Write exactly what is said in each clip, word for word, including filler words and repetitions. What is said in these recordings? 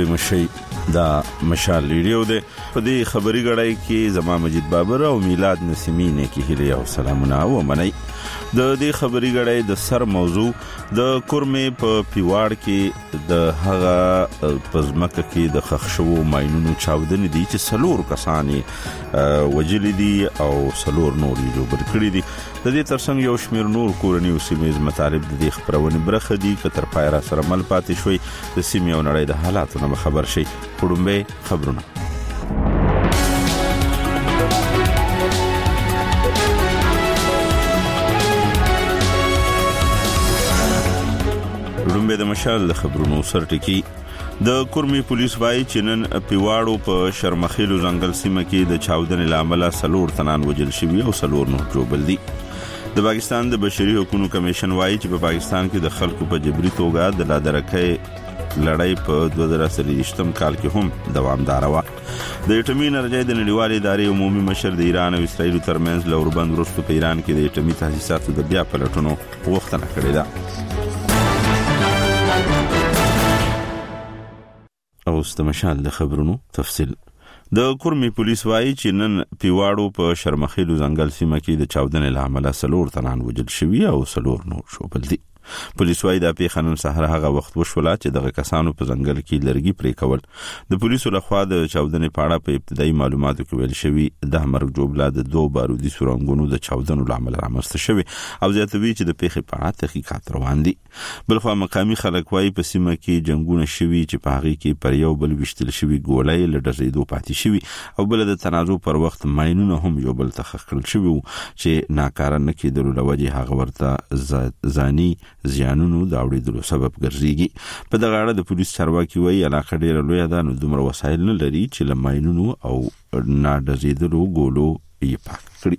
ستړي مشي دا مشال ریډیو ده. په دې خبري غړای کې زما مجید بابر او میلاد نسیمین کې هیله او سلامونه او منی. د دې خبري غړای د سر موضوع د کورمې په پیواړ کې د هغه پزمکه کې د خښشو ماينونو چاودنې دي چې سلور کسانې وجل دي او سلور نور یې جوړ کړی دي. د دې ترڅنګ یو شمیر نور کورنی او سیمې مطالب د دې خبرونه برخه دي کتر پایرا سره مل پاتې شوي د سیمې او نړۍ د حالاتو نه خبر شي. پړمبه خبرونه پړمبه د مشال خبرونو سرټکی. د کورمي پولیس وايي چې نن پیواړو په شرمخیلو ځنګل سیمه کې د چاودنې لامل سلور تنان وجل شوی او سلور نور جوړ دي. د پاکستان د بشري حقوقو کمیشن وايي چې په پاکستان کې د خلکو په جبري توګه د لادرکې لړۍ په دوه زره څلوېښتم کال کې هم دوامدار و. د اټومي انرژۍ د نړیوالې ادارې عمومي مشر د ایران او اسرائیل ترمنځ لوربند وروسته په ایران کې د اټومي تاسیساتو د بیا پلټونو غوښتنه کړې ده. او ستمشال د خبرونو تفصیل. د کورمي پولیس وايي چې نن پیواړو په شرمخیلو ځنګل سیمه کې د چاودنې لامل سلور تنان وجل شوی او سلور نور شوبل دي. پولیس وايي د پیښنن سحر هغه وخت وشوله چې دغه کسانو په ځنګل کې لرګي پرې کول. د پولیسو لخوا د چاودنې په اړه په ابتدایي معلوماتو کې ویل شوی د مرګ جوړه د دوه بارودي سورنګونو د چاودنو لامل رامنځته شوی او زیاتوي چې د پیښې په اړه تحقیقات روان دي. بلخو مقامي خلک وايي په سیمه کې جنگونه شوي چې په هغه کې پر یو بل وشتل شوی ګولای لډزیدو پاتې شوی او بل د تنازع پر وخت ماينونه هم یو بل تخخل شوی چې ناکاره نه کېدل لوجه هغه ورته ځاني زیانونو دا وړي د سبب ګرځيږي. په دغه اړه د پولیس چارواکي وايي علاقه ډیره لوی ده نو دومره وسایل نه لري چې لماینونو او ناډزیدلو ګولو یې پاک کړي.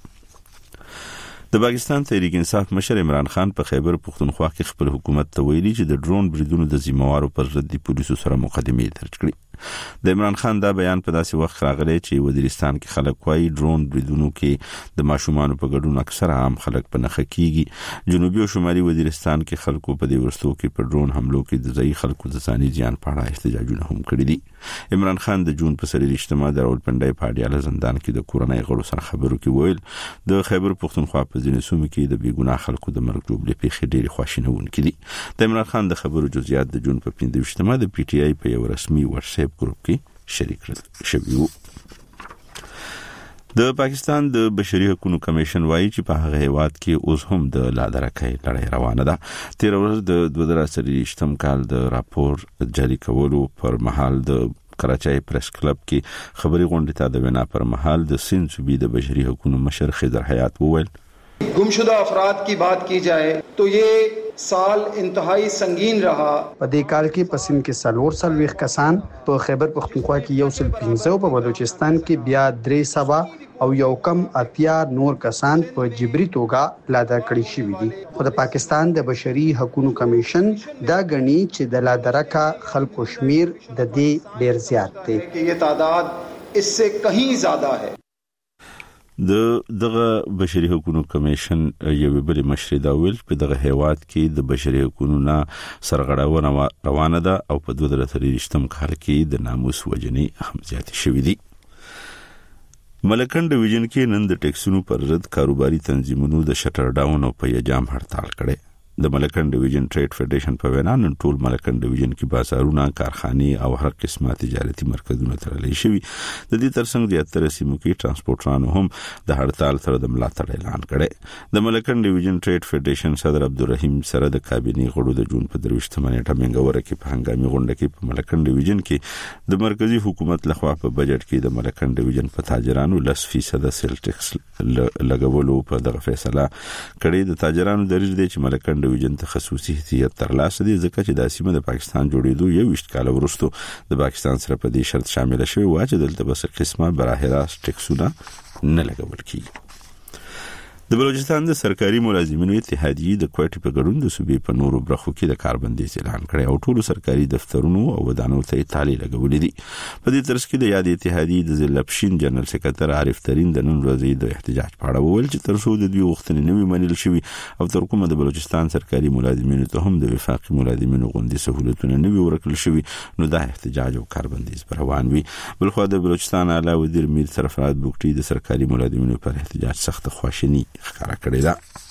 د پاکستان تحریک انصاف مشر عمران خان په خیبر پختونخوا کې خپل حکومت ته ویلي چې د ډرون بریدونو د ذمہوارو پر ضد پولیسو سره مقدمه درج کړي. د عمران خان دا بیان په داسې وخت راغلی چې وزیرستان کې خلک وايي ډرون بریدونو کې د ماشومان په ګډون اکثر عام خلک په نخښه کیږي. جنوبي او شمالي وزیرستان کې خلکو په دې ورستو کې په ډرون حملو کې د ځای خلکو د ځاني ځان په اړه احتجاجونه هم کړي دي. عمران خان د جون په سری اجتماع د راولپنډي په اړه زندان کې د کورنۍ غړو سره خبرو کې ویل د خیبر پختونخوا په ځینې سیمو کې د بیګناه خلکو د مرګ جوړې پیښې ډېری خواشینونکې دي. د عمران خان د خبرو جزئیات د جون په پنځه اجتماع د پی ټی آی په یو رسمي واتس اپ ګروپ کې شریک شوی. د پاکستان د بشري حقوقو کمیشن وايي چې په هغه هیواد کې اوس هم د لادرکې لړۍ روانه ده. تیر ورځ د دوه زره څلوېښتم کال د راپور جاری کولو پر مهال د کراچۍ پریس کلب کې خبري غونډه ته د وینا پر مهال د سند صوبې د بشري حقوقو مشر خضر حیات وویل गुमशुदा अफराद की बात की जाए तो ये साल इंतहाई संगीन रहा. په دې کال کې پسند کې سلور سلويخ کسان په خیبر پختونخوا کې یو سل پنځه په بلوچستان کې بیا درې سبا او یو کم اتیا نور کسان په جبري توګه لاده کړی شوی دي. خو د پاکستان د بشري حقوقو کمیشن دا غني چې د لادرکا خلکو شمیر د دې ډیر زیات دی. یہ تعداد اس سے کہیں زیادہ ہے. د دغه بشري حقوقو کمیشن یو بل مشر دا ویل په دغه هیواد کې د بشري حقوقو نه سرغړونه روانه ده او په دوه زره څلوېښتم کال کې د ناموس وجنې هم زیاتې شوې دي. ملکن ډیویژن کې نن د ټیکسونو پر ضد کاروباري تنظیمونو د شټر ډاون او په یجام هړتال کړي. د ملکن ډیویژن ټریډ فدریشن په وینا نن ټول ملکن ډیویژن کې بازارونه، کارخانې او هر قسمه تجارتي مرکزونه تړلې شوي. د دې ترڅنګ زیاتره سیمو کې ترانسپورټرانو هم د هړتال سره د ملاتړ اعلان کړي. د ملکن ډیویژن ټریډ فدریشن صدر عبدالرحیم سره د کابینې غړو د جون په درويشتمه نیټه منګوره کې په هنګامي غونډه کې په ملکن ډیویژن کې د مرکزی حکومت لخوا په بجټ کې د ملکن ډیویژن په تاجرانو لس فیصد سیل ټیکس لګولو په دغه فیصله کړې. د تاجرانو درج دی چې ملکن ډیویژن تخصصي حیثیت ترلاسه دي ځکه چې د سیمه د پاکستان جوړېدو یو وشت کال وروسته د پاکستان سره په دې شرط شامل شوی و چې دلته بس قسمه براه راست ټیکسونه نه لګول کیږي. د بلوچستان د سرکاري ملازمینو اتحادیې د کوټې په ګډون د صوبې په نورو برخو کې د کاربندیز اعلان کړی او ټولو سرکاري دفترونو او ودانو ته تالي لګولې دي. په دې ترڅ کې د یاد اتحادیې د ضلع پښین جنرال سکرټر عارف ترين د نن ورځې د احتجاج په اړه وویل چې تر څو د دوی غوښتنې نوي منل شوي او تر کومه د بلوچستان سرکاري ملازمینو ته هم د وفاقي ملازمینو غوندي سہولتونه نوي ورکړل شوي نو دا احتجاج او کاربندیز روان وي. بلخو د بلوچستان اعلی وزیر میر سرفراز بوکټي د سرکاري ملازمینو پر احتجاج سخت خواشینی ښکاره کړې ده.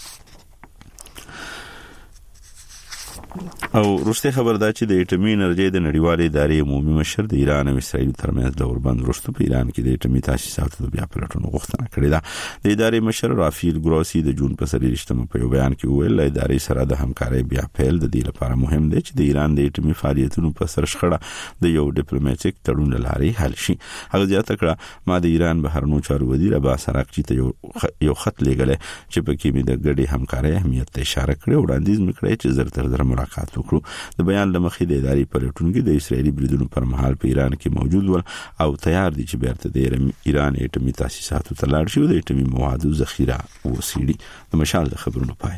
او روسي خبر دا چې د اټومي انرژي د نړیوالې ادارې عمومي مشر د ایران او اسرائیل ترمنځ د اوربند وروسته په ایران کې د اټومي تاسیساتو د بیا پلټونو غوښتنه کړې ده. د ادارې مشر رافیل ګروسی د جون په سرلیشتمه په یو بیان کې وویل د ادارې سره د همکارۍ بیا پیل د دې لپاره مهم دی چې د ایران د اټومي فعالیتونو په سر شخړه د یو ډیپلوماټیک تړون لارې حل شي. هغه زیاته کړه ما د ایران بهرنیو چارو وزیر عباس عراقچي ته یو یو خط لیږلی چې په کې مې د ګډې همکارۍ اهمیت ته اشاره کړې او وړاندیز مې کړی چې زر تر زر ملاقات وکړو. د بیان لمخې د ادارې پلټونکو د اسرایلی بریدونو پر مهال په ایران کې موجود ول او تیار دي چې بیرته د ایران اټومي تاسیساتو ته لاړ شي او د اټومي موادو ذخیره وسیړي. د مشال د خبرونو پای.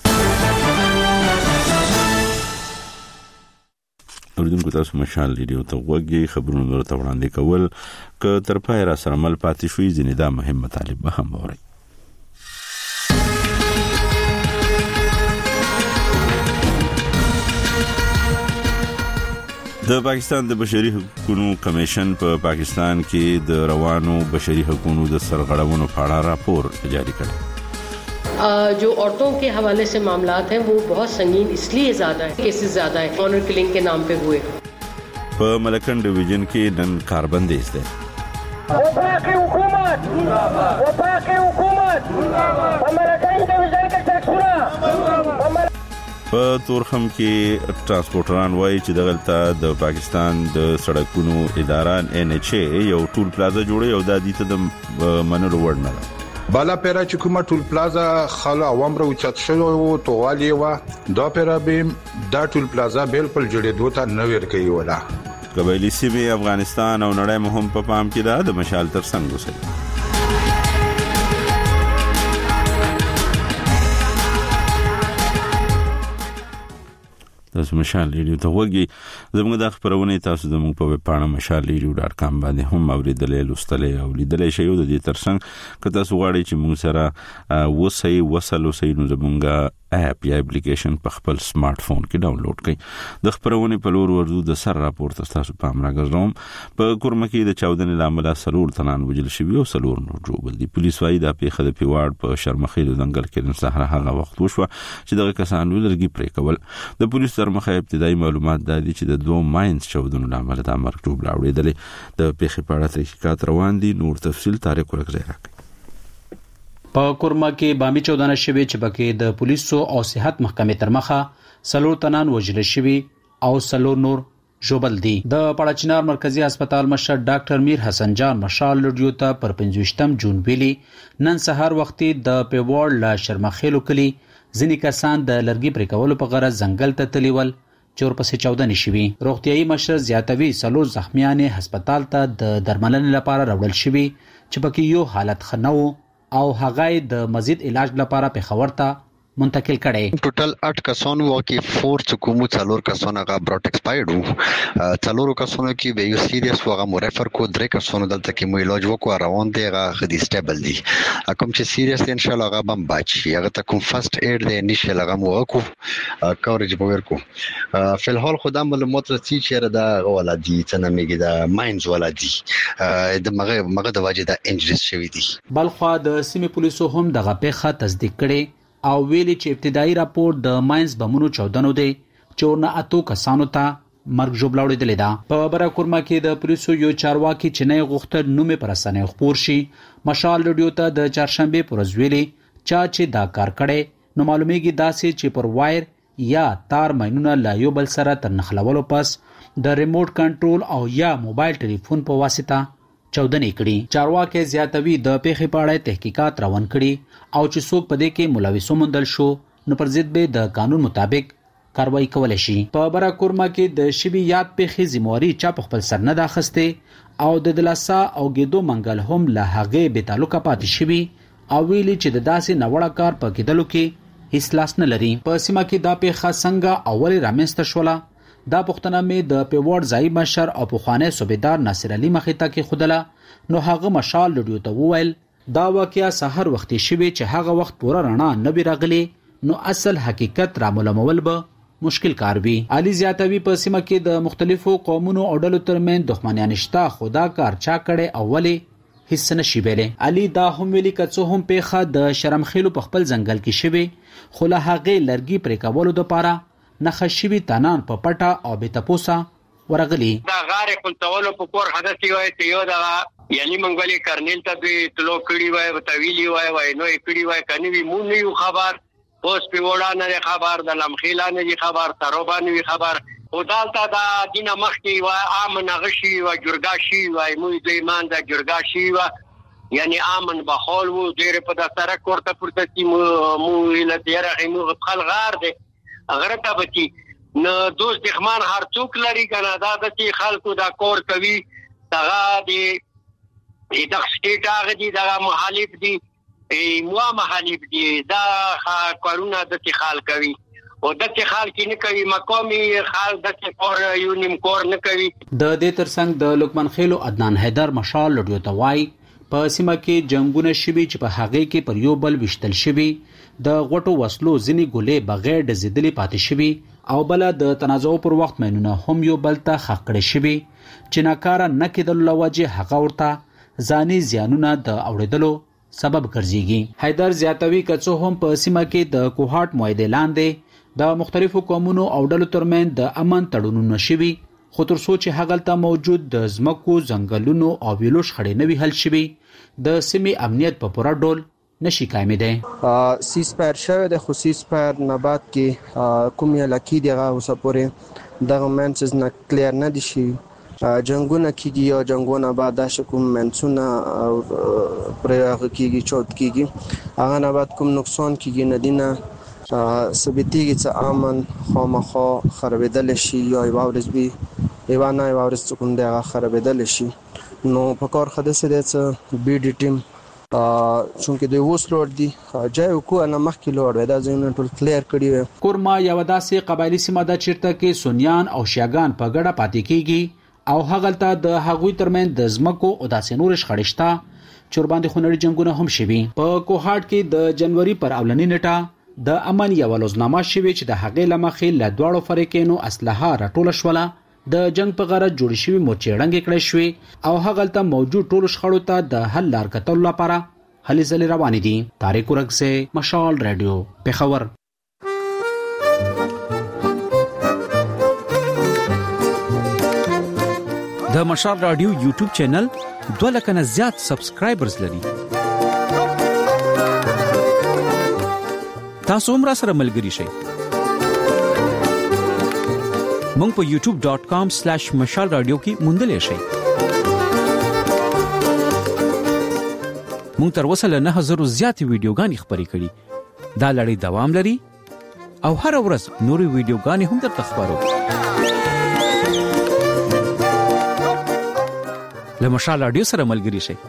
اوریدونکو تاسو مشال ریډیو ته وګورئ. خبرونه درته وړاندې کول ک تر پای را سره مل پاتې شوي ځینې دا مهم مطالب به هم اورئ. د پاکستان د بشري حقوقو کمیشن په پا پاکستان کې د روانو بشري حقوقو د سرغړونو په اړه راپور جاری کړ. جو عورتوں کے حوالے سے معاملات ہیں وہ بہت سنگین اس لیے زیادہ ہیں کیسز زیادہ ہیں آنر کلنگ کے نام پہ ہوئے. په ملکن ډیویژن کې نن کاربندیز ده. وفاقی حکومت وفاقی حکومت په ملکن ډیویژن کې ټیکسونه په تورخم کې ترانسپورټران وایي چې دغلته د پاکستان د سړکونو اداره ان ایچ ای یو ټول پلازا جوړي او د دې ته د منلو وړ نه ده. بالا پیرا چې کومه ټول پلازا خلا عوام را اوچت شو او توالي وا دا پیرا به دا ټول پلازا بالکل جوړېدو ته نه ور کوي ولا. قبایلی سیمه افغانستان او نړۍ مهم په پام کې ده. د مشال تر څنګ وسه تاسو مشال ریډیو ته وګورئ. زموږ د خبرونه تاسو زموږ په ویب پاڼه مشال ریډیو ډاټ کام باندې هم اوریدلې لوستلې او لیدلې شئ. د دې ترڅنګ که تاسو غواړئ چې موږ سره وسئ وصل وسئ نو زموږ اپ یا اپلیکیشن په خپل سمارټ فون کې ډاونلوډ کړئ. د خبرونه په لور ورځو د سر راپور تاسو پام راګرځوم. په کورمه کې د چاودنې لامل سلور تنان وجل شوی او سلور نور جوړ دي. پولیس وايي د پیښه د پیواړ په شرمخیل ځنګل کې د سهار هغه وخت وشو چې دغه کسان ولرګي پرې کول. د پولیس تر مخه ابتدایي معلومات دا دي چې د دوه ماینز چاودنو لامل د مرګ ټوب راوړېدل. د پیښې په اړه تحقیقات روان دي. نور تفصیل تاریخ ورکړي راکړي. په کورما کې بامي چودنه شوی چې پکې د پولیسو او صحت محکمې تر مخه سلور تنان وژل شوی او سلور نور ژوبل دي. د پړچنار مرکزی هسپتال مشر ډاکټر میر حسن جان مشال لډیو ته پر پنځوستم جون ویلي نن سهار وختي د پیوړ لا شرمخېلو کلی ځینې کسان د لرګي پرې کولو په غرض ځنګل ته تلیول چې ورپسې چاودنې شوي. روغتیايي مشر زیاتوي سلور زخمیان هسپتال ته د درملنې لپاره راوړل شوي چې پکې یو حالت ښه نه و او هغه د مزید علاج لپاره په خبر ته منتقل کړي. ټوټل اټ کسان وو کې فور چکومو څلور کسان هغه براټ ایکسپایرډ وو. څلور کسانو کې به یو سیریس وغه مریفر کو درې کسانو دلته کې مو علاج وکړ روان دی هغه خدي سټیبل دي. کوم چې سیریس ان شاء الله هغه بم بچي هغه ته کوم فرست ایډ دی انیشل هغه مو وکړو کورج به ورکو. په الحال خدام معلومات رسي چې دا ولادي څنګه میګي دا ماینز ولادي د مغه مغه د واجب د انجریز شوی دي. بلخو د سیمه پولیسو هم دغه پیښه تصدیق کړي او ویلي چې ابتدایي راپور د ماینز بمونو چودنو دی چې ورنه اتو کسانو ته مرګ ژوبلاوړېدلې ده. په برا کورما کې د پولیسو یو چارواکي چې نه غوښتل نومې پر اسانه خبر شي مشال ریډیو ته د چهارشنبه پر ورځ ویلي چا چې دا کار کړي نو معلومیږي داسې چې پر وایر یا تار ماینونه لا یو بل سره تر نخلولو پس د ریموټ کنټرول او یا موبایل ټلیفون په واسطه چودنې کړي. چارواکي زیاتوي د پیښې په اړه تحقیقات روان کړي او چې څوک په دې کې ملوث وموندل شو نو پر ضد به د قانون مطابق کاروایی کولای شي. په برا کورما کې د شبي یاد پیښې ذمہواری چا په خپل سر نه داخسته او د دلاسا او ګیدو منګل هم له هغه به تعلق پاتې شوی او ویلي چې د داسې نوړه کار په کېدلو کې هیڅ لاس نه لري. په سیمه کې دا پیښه څنګه اول رامنځته شوله دا پوښتنه مې د پیوړ ځای مشر او پخوانی صوبیدار ناصر علي مخې ته کېښودله. نو هغه مشال لډیو ته وویل دا واقعیا سحر وختي شوی چې هغه وخت پوره رڼا نه وی راغلی نو اصل حقیقت راملمول به مشکل کار وي. علي زیاتوي په سیمه کې د مختلفو قومونو او ډلو ترمن دښمنیان شته خو دا کار چا کړي اولي هیڅ نشي ویلي. علي دا هم ویلي که څه هم پیښه د شرمخیلو په خپل ځنګل کې شوی خو له هغې لرګي پرې کولو دپاره نښه شوي تنان په پټه او بې تپوسه ورغلي. دا غارې خلطولو په کور حدثې وایي چې یو دغه یعنی موږ ولې کرنیل ته به تلو کړي وای ورته ویلي وای وای نو یې کړي وای که نه وي مونږ نه یو خبر اوس پیوړه نه خبر د لمخیلا نه خبر تروبا نه خبر او دالته دا دینه مخکې و امن غشي و جرګا شي و موږ د ایمان د جرګا شي و یعنی امن بخول و ډېر په د سره کوړه پورته کی مو مو له دیره مو خپل غار دي غره ته بچي نو دوست دښمن هر څوک لري کنه دا د خلکو دا کور کوي دغه دی د سټیټ هغه دي دغه مخالف دي مو مخالف دي دا کارونه د خال کوي او د خال کې نه کوي مقامي خال د کور یو نیم کور نه کوي. د دې ترڅنګ د لقمان خیلو عدنان حیدر مشال لډیو ته وای په سیمه کې جنگونه شوي چې په هغه کې پر یو بل وشتل شوي د غټو وسلو ځنی ګولې بغیر د زیدلې پاتې شوي او بل د تنازع پر وخت مینونه هم یو بل ته خخ کړي شوي چې ناکاره نه کېدل لوجه هغه ورته ځاني زیانونه د اوریدلو سبب ګرځيږي. حیدر زیاتوي کڅو هم په سیمه کې د کوهات معاهده لاندې د مختلفو قومونو او ډلو ترمن د امن تړونونه شوي خو تر څو چې هغه ته موجود د زمکو ځنګلونو او ویلو شخړې نه وي حل شوي د سیمې امنیت په پوره ډول نشي کامیده. سیس پایر شوه د خصوص پایر نبات کې کوم یا لکی دیغه اوسه پورې دغه منسز نه کلیر نه دي شي جنگونه کیږي یا جنگونه بعد د کوم منسونه او پرېغه کیږي چوت کیږي هغه نه بعد کوم نقصان کیږي ندینه ثبتيږي چې امن خامخا خرابېدل شي یا یوارز بي ایوانه یوارز کوم دغه خرابېدل شي نو په کار خدسه د څ بي ډي ټیم چونکه د ووس لور دی جای کو انا مخکې لور دا ځینې ټول کلیر کړی کورما یو داسې قبایلی سیمه د چیرته کې سونیان او شیاغان په ګډه پاتې کیږي او هغه ته د هغوی ترمن د زمکو او داسې نور شخړشتا چورباندې خونړي جنگونه هم شوي. په کوهات کې د جنوري پر اولنی نیټه د امن یو لوزنامه شوی چې د هغې لمخې له دواړو فریقینو اسلحه راټوله شوله د جنگ په غرض جوړ شوی موچېړنګ کړی شوی او هغه ته موجود ټولو شخړو ته د حل لار کتلو لپاره هلې ځلې روانې دي. طارق ورګزی مشال رادیو پېښور. د مشال رادیو یوټیوب چینل دوه لک نه زیات سبسکرایبرز لري. تاسو هم را سره ملګری شئ. مونږ په یوټیوب ډاٹ کام سلیش مشال رادیو کې موندلې شئ. مونږ تر اوسه له نه هزار زیات ویډیوګانې خبرې کړې. دا لړۍ دوام لري او هر ورځ نورې ویډیوګانې هم درته خبرو. له مشال رادیو سره ملګری شئ.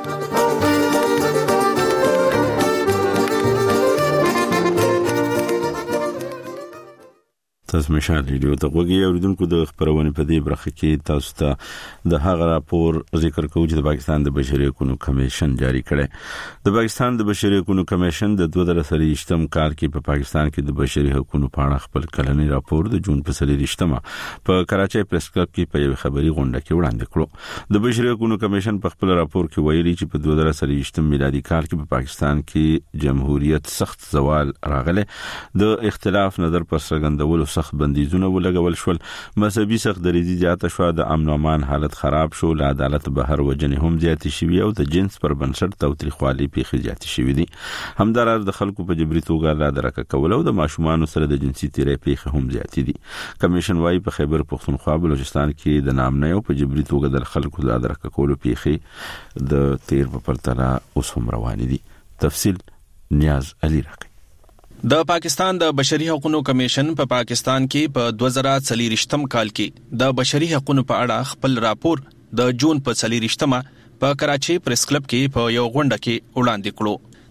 تاسو مشال رادیو ته وګورئ اوریدونکو د خبرونه په دې برخه کې تاسو ته د هغه راپور ذکر کوو چې د پاکستان د بشري حقوقو کمیشن جاری کړي. د پاکستان د بشري حقوقو کمیشن د دوه هزار سلویشتم کال کې په پاکستان کې د بشري حقوقو په اړه خپل کلنی راپور د جون په سلویشتمه په کراچۍ پریس کلب کې په یو خبري غونډه کې وړاندې کړو. د بشري حقوقو کمیشن په خپل راپور کې ویلي چې په دوه هزار سلویشتم میلادي کال کې په پاکستان کې جمهوریت سخت زوال راغله. د اختلاف نظر پر څرګندولو سخت بندیزونه ولګول شول. مذهبي سخت دریزي زیاته شو. د امن او امان حالت خراب شو. له عدالت بهر وجنې هم زیات شوي او د جنس پر بنسټ تاوتریخوالي پیښې زیات شوي دي. همداراز د خلکو په جبري توګه لا درکه کول او د ماشومان سره د جنسي تیرې پیښې هم زیات دي. کمیشن وايي په خیبر پختونخوا بلوچستان کې د نام نه او په جبري توګه د خلکو لا درکه کول پیښې د تیر په پرتله اوس هم روان دي. تفصیل نیاز علي راکړي. د پاکستان د بشري حقوقو کمیشن په پا پاکستان کې په دوه هزار څلوېښتم کال کې د بشري حقوقو په اړه خپل راپور د جون په څلوېښتمه په کراچۍ پریس کلب کې په یو غونډه کې وړاندې کړو.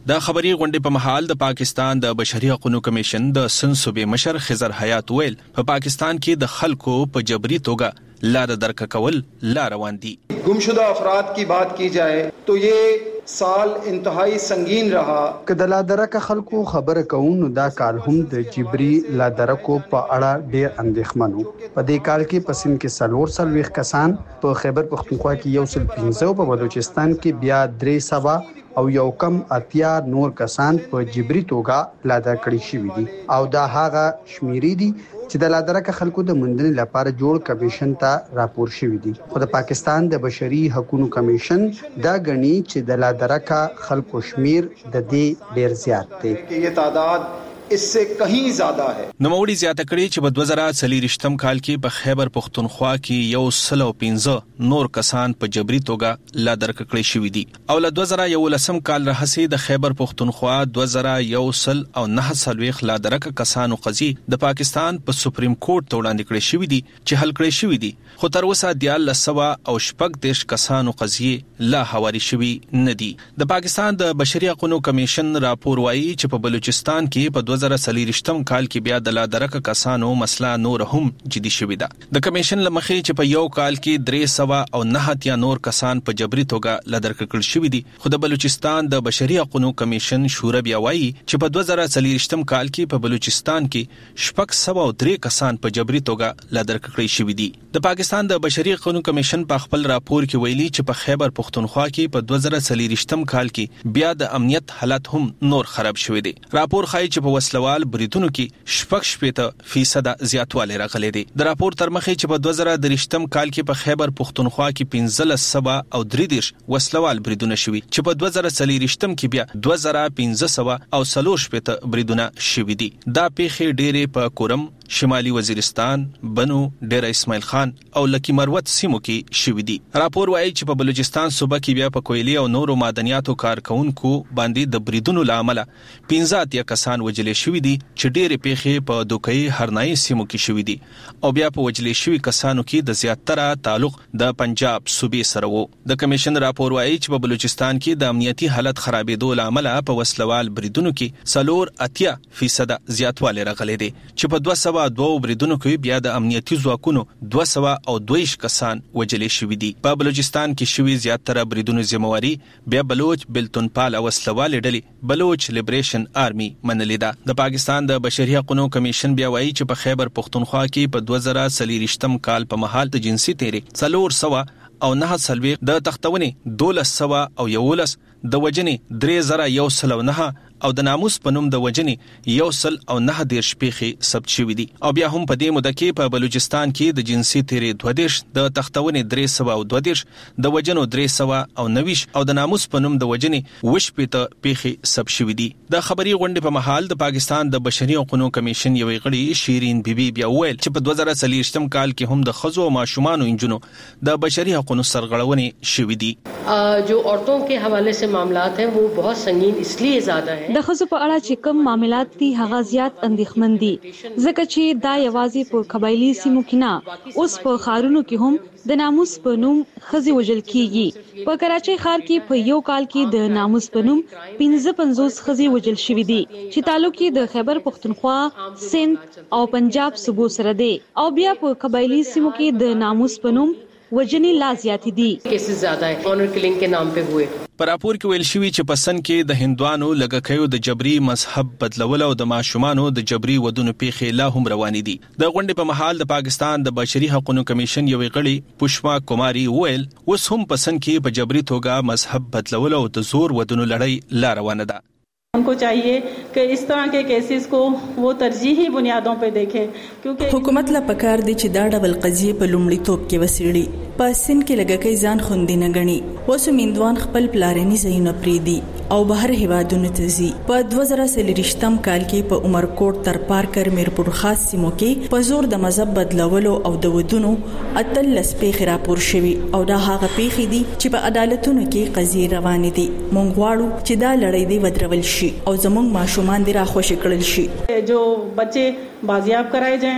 د خبري غونډې په محل د پاکستان د بشري حقوقو کمیشن د سند صوبې مشر خضر حیات ویل په پاکستان کې د خلکو په جبري توګه لار درک کول لا روان دي. गुमशुदा अफराद की बात की जाए तो ये साल इंतहाई संगीन रहा. که د لادرکه خلکو خبره کوو دا کال هم د جبري لادرکو په اړه ډېر اندېښمنو. په دې کال کې په سند کې څلور څلوېښت کسان، په خیبر پختونخوا کې یو سل پنځه او په بلوچستان کې بیا درې سوه او یو کم اتیا نور کسان په جبري توګه لاده کړي شوي دي او دا هغه شمیرې دي چې د لادرکه خلکو د موندنې لپاره جوړ کمیشن ته راپور شوی دي. خو د پاکستان د بشري حقوقو کمیشن دا غني چې د لادرکه خلکو شمیر د دې ډیر زیات دی. یہ تعداد इससे कहीं ज्यादा है. نوموړي زیاته کړي چې په دوه زره څلور کال کې په خیبر پختونخوا کې یو سل او پنځه نور کسان په جبري توګه لا درک کړي شوی دي او له دوه زره یولسم کال راهسي د خیبر پختونخوا دوه زره یو سل او نه څلوېښت لا درک کسانو قضیې د پاکستان په سپریم کورټ ته وړاندې کړي شوی دي چې حل کړي شوی دي، خو تر اوسه دیال سوا او شپږ دیش کسانو قضیې لا حوالي شوی نه دي. د پاکستان د بشري حقوقو کمیشن راپور وایي چې په بلوچستان کې په دوه زره څلور کال کې بیا د لادرک کسانو مسله نور هم جدي شوې ده. د کمیشن لمخې چې په یو کال کې درې سوه او نه اتیا نور کسان په جبري توګه لادرک کړل شوي دي، خو د بلوچستان د بشري حقوقو کمیشن شوره بیا وایي چې په دوه زره څلور کال کې په بلوچستان کې شپږ سوه او درې کسان په جبري توګه لادرک کړی شوي دي. د پاکستان د بشري حقوقو کمیشن په خپل راپور کې ویلي چې په خیبر پختونخوا کې په دوه زره څلور کال کې بیا د امنیت حالت هم نور خراب شوی دی. راپور ښایي چې په وسلوال بریدونو کې شپږ شپېته فیصد زیاتوالی راغلی دی. د راپور تر مخې چې په دوه زره درې کال کې په خیبر پختونخوا کې پنځلس سوه او درې دېرش وسلوال بریدونه شوي چې په دوه زره څلور کې بیا دوه زره پنځه سوه او څلور شپېته بریدونه شوي دي. دا پیښې ډېرې په کورم، شمالي وزیرستان، بنو، ډیره اسماعیل خان او لکی مروت سیمو کې شوي دي. راپور وایي چې په بلوچستان صوبه کې بیا په کویلي او نورو معدنیاتو کارکونکو باندې د بریدونو له امله پنځه اتیا کسان وجلې شوي دي چې ډېرې پیښې په دوکۍ هرنایي سیمو کې شوي دي او بیا په وجلې شوي کسانو کې د زیاتره تعلق د پنجاب صوبې سره و. د کمیشن راپور وایي چې په بلوچستان کې د امنیتي حالت خرابېدو له امله په وسلوال بریدونو کې څلور اتیا فیصد زیاتوالی راغلی دی چې په دوه سوه دوه بریدونو کې بیا د امنیتي ځواکونو دوه سوه او دوه ویشت کسان وجلې شوي دي. په بلوچستان کې شوي زیاتره بریدونو ذمہواري بیا بلوچ بلتون پال او وسلوالې ډلې بلوچ لیبریشن آرمي منلې ده. د پاکستان د بشري حقوقو کمیشن بیا وایي چې په خیبر پختونخوا کې په دوه زره څلور کال په مهال د جنسي تیرې څلور سوه او نه څلوېښت، د تختونې دولس سوه او یولس، د وجنې درې زره یو سل او نه او د ناموس په نوم د وجنې یو سل او نه دېرش پیښې ثبت شوي دي. او بیا هم په دې موده کې په بلوچستان کې د جنسي تیرې دوه دېرش، د تختونې درې سوه او دوه دېرش، د وجنو درې سوه او نهه ویشت او د ناموس په نوم د وجنې اووه شپېته پیښې ثبت شوي دي. د خبري غونډې په مهال د پاکستان د بشري حقوقو کمیشن یوې غړي شیرین بیبي بیا وویل چې په دوه زره څلور کال کې هم د ښځو او ماشومانو انجونو د بشري حقوقو سرغړونې شوي دي. जो औरतों के हवाले से मामलात हैं वो बहुत संगीन इसलिए ज्यादा हैं. د ښځو په اړه چې کوم معاملات دي هغه زیات اندېښمن دي ځکه چې دا یوازې په قبایلی سیمو کې نه، اوس په ښارونو کې هم د ناموس په نوم ښځې وژل کیږي. په کراچۍ ښار کې په یو کال کې د ناموس په نوم پنځه پنځوس ښځې وژل شوي دي چې تعلق یې د خیبر پختونخوا، سند او پنجاب صوبو سره دی. او بیا په قبایلی سیمو کې د ناموس په نوم وجنې لا زیاتې دي. کیسز زیاده ہیں آنر کلنگ کے نام پہ ہوئے. په راپور کې ویل شوي چې په سند کې د هندوانو لږکیو د جبري مذهب بدلول او د ماشومانو د جبري ودونو پیښې لا هم روانې دي. د غونډې په مهال د پاکستان د بشري حقوقو کمیشن یوې غړي پشما کماری ویل اوس هم په سند کې په جبري توګه مذهب بدلول او د زور ودونو لړۍ لا روانه ده. उनको चाहिए कि इस तरह के केसेस को वो तरजीही बुनियादों पे देखें क्योंकि حکومت لا پکار دي چې دا ډول قضیه په لومړی توپ کې وسیړي. په سن کې لګکې ځان خوندې نه غني، اوس میندوان خپل پلارني ځایونه پریدي او بهر هیوادونو ته ځي. په دوه زره څلور کال کې په عمرکوټ تر پارکر میرپور خاص سیمو کې په زور د مذهب بدلولو او د ودونو اتلس پیښې راپور شوي او دا هغه پیښې دي چې په عدالتونو کې قضیې روانې دي. مونږ غواړو چې دا لړۍ دی ودرول شي او زموږ ماشومان دې راخوشي کړل شي. جو بچے بازیاب کرائے جائیں.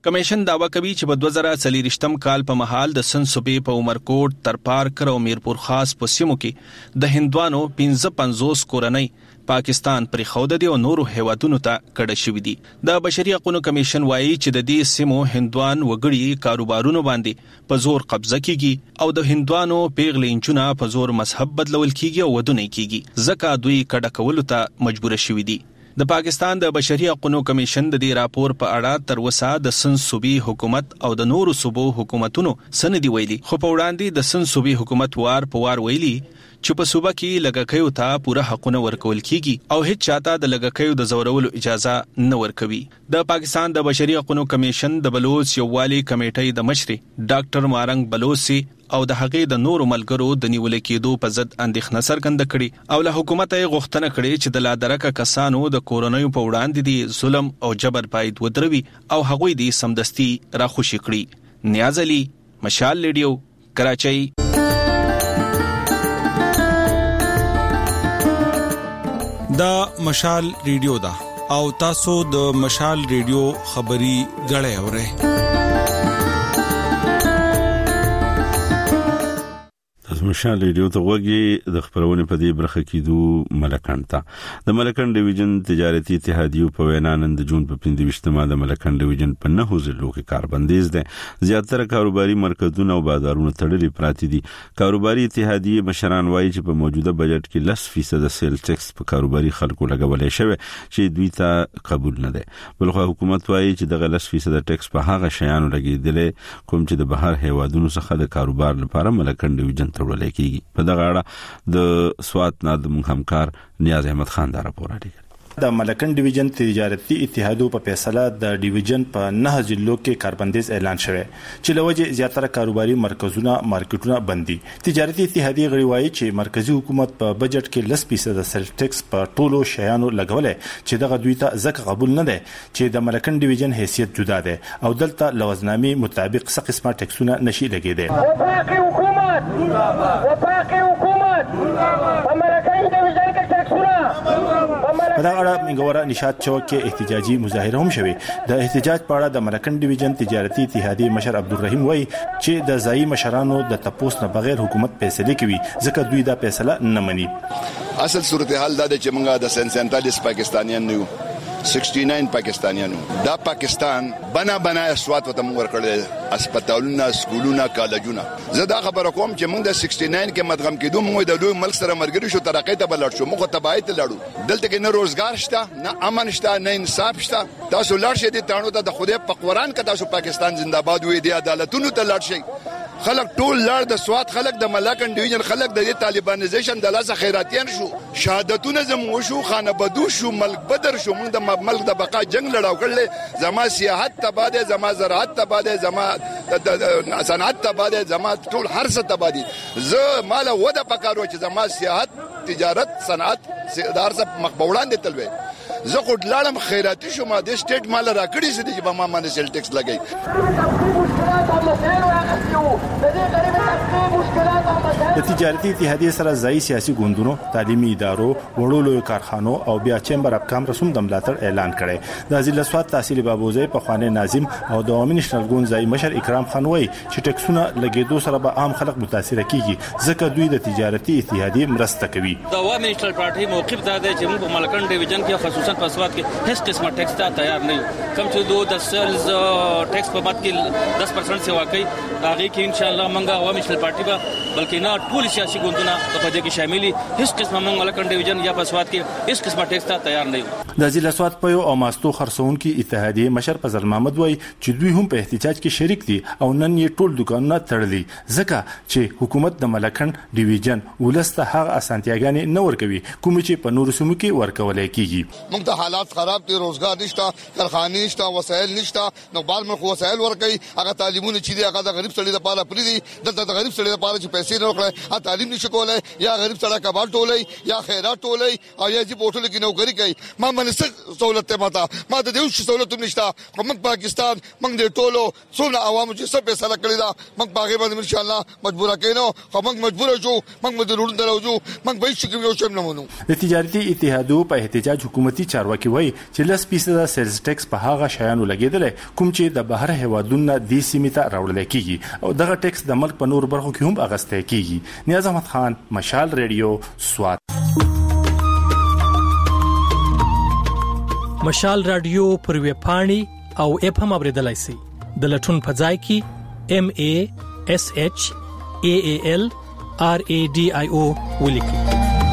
کمیشن داوا کوي چې په دوه زره څلوېښتم کال په مهال د سن صوبې په عمرکوټ، ترپارکر او میرپور خاص په سیمو کې د هندوانو پنځه پنځوس کورنۍ پاکستان پرې خوده دي او نورو هیوادونو ته کډه شوي دي. د بشري حقوقو کمیشن وایي چې د دې سیمو هندوان وګړي کاروبارونو باندې په زور قبضه کیږي او د هندوانو پیغلې انچونه په زور مذهب بدلول کیږي او ودونه کیږي، ځکه دوی کډه کولو ته مجبور شوي دي. د پاکستان د بشري حقوقو کمیشن د دې راپور په اړه تر اوسه د سن صوبې حکومت او د نورو صوبو حکومتونو سندي ویلي، خو په وړاندې د سن صوبې حکومت وار په وار ویلي چې په صوبه کې لګکیو ته پوره حقونه ورکول کیږي او هیڅ چاته د لګکیو د زورولو اجازه نه ورکوي. د پاکستان د بشري حقوقو کمیشن د بلوچ یووالي کمیټې د مشر ډاکټر مارنګ بلوچي او د هغې د نورو ملګرو د نیول کېدو په ضد اندېښنه څرګنده کړې او له حکومت یې غوښتنه کړې چې د لادرکه کسانو د کورونیو په وړاندې دي ظلم او جبر باید ودروي او هغوی دي سمدستي راخوشي کړي. نیاز علي، مشال ریډیو، کراچۍ. دا مشال ریډیو دا او تاسو د مشال ریډیو خبري غړې اورئ. مشال ریډیو ته وګورئ. د خبرونه په دې برخه کې دوه ملکان ته د ملکان ډیویژن تجارتي اتحادیو په وینا نن د جون په پنځه د ملکان ډیویژن په نه ضلعو کې کاربندیز ده. زیاتره کاروباري مرکزونه او بازارونه تړلي پراته دي. کاروباري اتحادیه مشران وایي چې په موجوده بجټ کې لس فیصد سیل ټیکس په کاروباري خلکو لګولای شوی چې دوی ته قبول نه ده. بلخو حکومت وایي چې دغه لس فیصد ټیکس په هغه شیانو لګیدل کوم چې د بهر هیوادونو څخه د کاروبار لپاره ملکان ډیویژن ته وړل کیږي. په دغه اړه د سوات نه د همکار نیاز احمد خان دا راپور راغلی. د ملکن ډیویژن تجارتي اتحادو په فیصله د ډیویژن په نه ضلعو کې کاربندیز اعلان شوی چې لوجه زیاتره کاروباري مرکزونه مارکیټونه بندي. تجارتي اتحادیه غړي وایي چې مرکزی حکومت په بجټ کې لس فیصد سیل ټیکس په ټولو شیانو لګولې چې دغه دوی ته ځکه قبول نه ده چې د ملکن ډیویژن حیثیت جدا ده او دلته لوازنامي مطابق څه قسمه ټیکسونه نشي لګیدي. وفاقي حکومت وفاقي حکومت ملکن ډیویژن کې ټیکسونه په دغه اړه منګوره نشاط چوک کې احتجاجي مظاهره هم شوه. د احتجاج په اړه د ملکن ډیویژن تجارتي اتحادیه مشر عبدالرحیم وایي چې د ځایي مشرانو د تپوس نه بغیر حکومت فیصله کوي ځکه دوی دا فیصله نه مني. اصل صورتحال دا چې موږ د سن سینتالیس پاکستانیان نه یو، سکسٹی نائن پاکستانیانو. دا پاکستان بنا بنا اسوات وته موږ ورکړل، هسپتالونه، سکولونه، کالجونه. زه دا خبره کوم چې موږ د سکسٹی نائن کې مدغم کېدو، موږ د دوی ملک سره مرګري شو، ترقې ته بلل شو، موږ تبعید لړو. دلته کې نه روزګار شته، نه امن شته، نه انصاف شته. تاسو لړ شئ دي تانو ته د خدای په قرآن کې تاسو پاکستان زنده باد وي، د عدالتونو ته لړ شئ. خلک ټول لړ د سوات خلک د ملکن ډیویژن خلک د طالبانیزیشن د لاسه خیراتیان شو، شهادتونه زمو شو، خانه بدو شو، ملک بدر شو. موږ د ملک د بقا جنگ لړاو کړل. زما سیاحت تباده، زما زراعت تباده، زما صنعت تباده، زما ټول هر څه تبادي. زه مال وده پکارو چې زما سیاحت، تجارت، صنعت دار څه مخبوړان دي تلوي. زه خو لاړم خیراتی شوم، د سټیټ مال راکړی سي چې ما باندې سیل ټیکس لګي. د تجارتي اتحادیه سره ځای سیاسي ګوندونو، تعلیمي ادارو، وړولو کارخانو او بیا چمبر اف کامرس هم د ملاتړ اعلان کړي. د ضلع سوات تحصیل بابوزي په خوانه ناظم او د عوامي نشنل ګوند ځای مشر اکرام خان وایي چې ټیکسونه لګیدو سره به عام خلک متاثر کیږي ځکه دوی د تجارتي اتحادیه مرسته کوي. د عوامي نشنل پارټي موقف دا دی چې موږ په ملکن ډیویژن کې خصوصا په سوات کې هیڅ قسمه ټیکس ته تیار نه یو. کم چې دوه د سیلز ټیکس په مات کې دس پرسنټ سیوا کوي، هغه کې ان شاء الله موږ عوامي نشنل پارټي به بلکې نه ټول سیاسي ګوندونه په دې کې شاملي. هیڅ قسمه موږ ملکن ډیویژن یا په سوات کې هیڅ قسمه ټیکس ته تیار نه یو. د ضلع سوات په او ماستو خرڅون کې اتحادیه مشر فضل محمد وایي چې دوی هم په احتجاج کې شریک دي او نن یې ټول دکانونه تړلي ځکه چې حکومت د ملکن ډیویژن ولسته هغه اسانتیاګانې نه ورکوي کوم چې په نورو سیمو کې ورکولای کیږي. موږ ته حالات خراب دي، روزګار نشته، کارخانې نشته، وسایل نشته. نو بال مخ وسایل ورکوي، هغه تعلیمونه چې دي هغه د غریب سړي لپاره پری دي. دلته د غریب سړي لپاره چې پیسې نه ورکړي، ا تعلیم نشي کولای، یا غریب سړی کبال ټولای یا خیرات ټولای او یا چې پورټل کې نوکری کوي. ما منسق سہولت ته ماته ما د دې وش سہولت نشته. کوم پاکستان موږ د ټولو څونه عوامو چې څه فیصله کړی دا موږ باغې باندې ان شاء الله مجبور کینو. خو موږ مجبور شو، موږ مدرون درو موږ به شي یو شم نه مونږ. د تجارتي اتحادو په احتجاج حکومتي چارواکي وایي چې لس فیصد سیلز ټیکس په هغه شیانو لګیدل کوم چې د بهر هیوادونو د سیمې ته راوړل کیږي او دغه ټیکس د ملک په نور برخو کې هم اغسته کیږي. نیاز احمد خان، مشال ریډیو، سوات. مشال رادیو پر وی پاڼي او اپ هم اوریدلای شئ. د لټون په ځای کې ام ا اس اچ ا ا ال ار ا ډي آی او ولیکئ.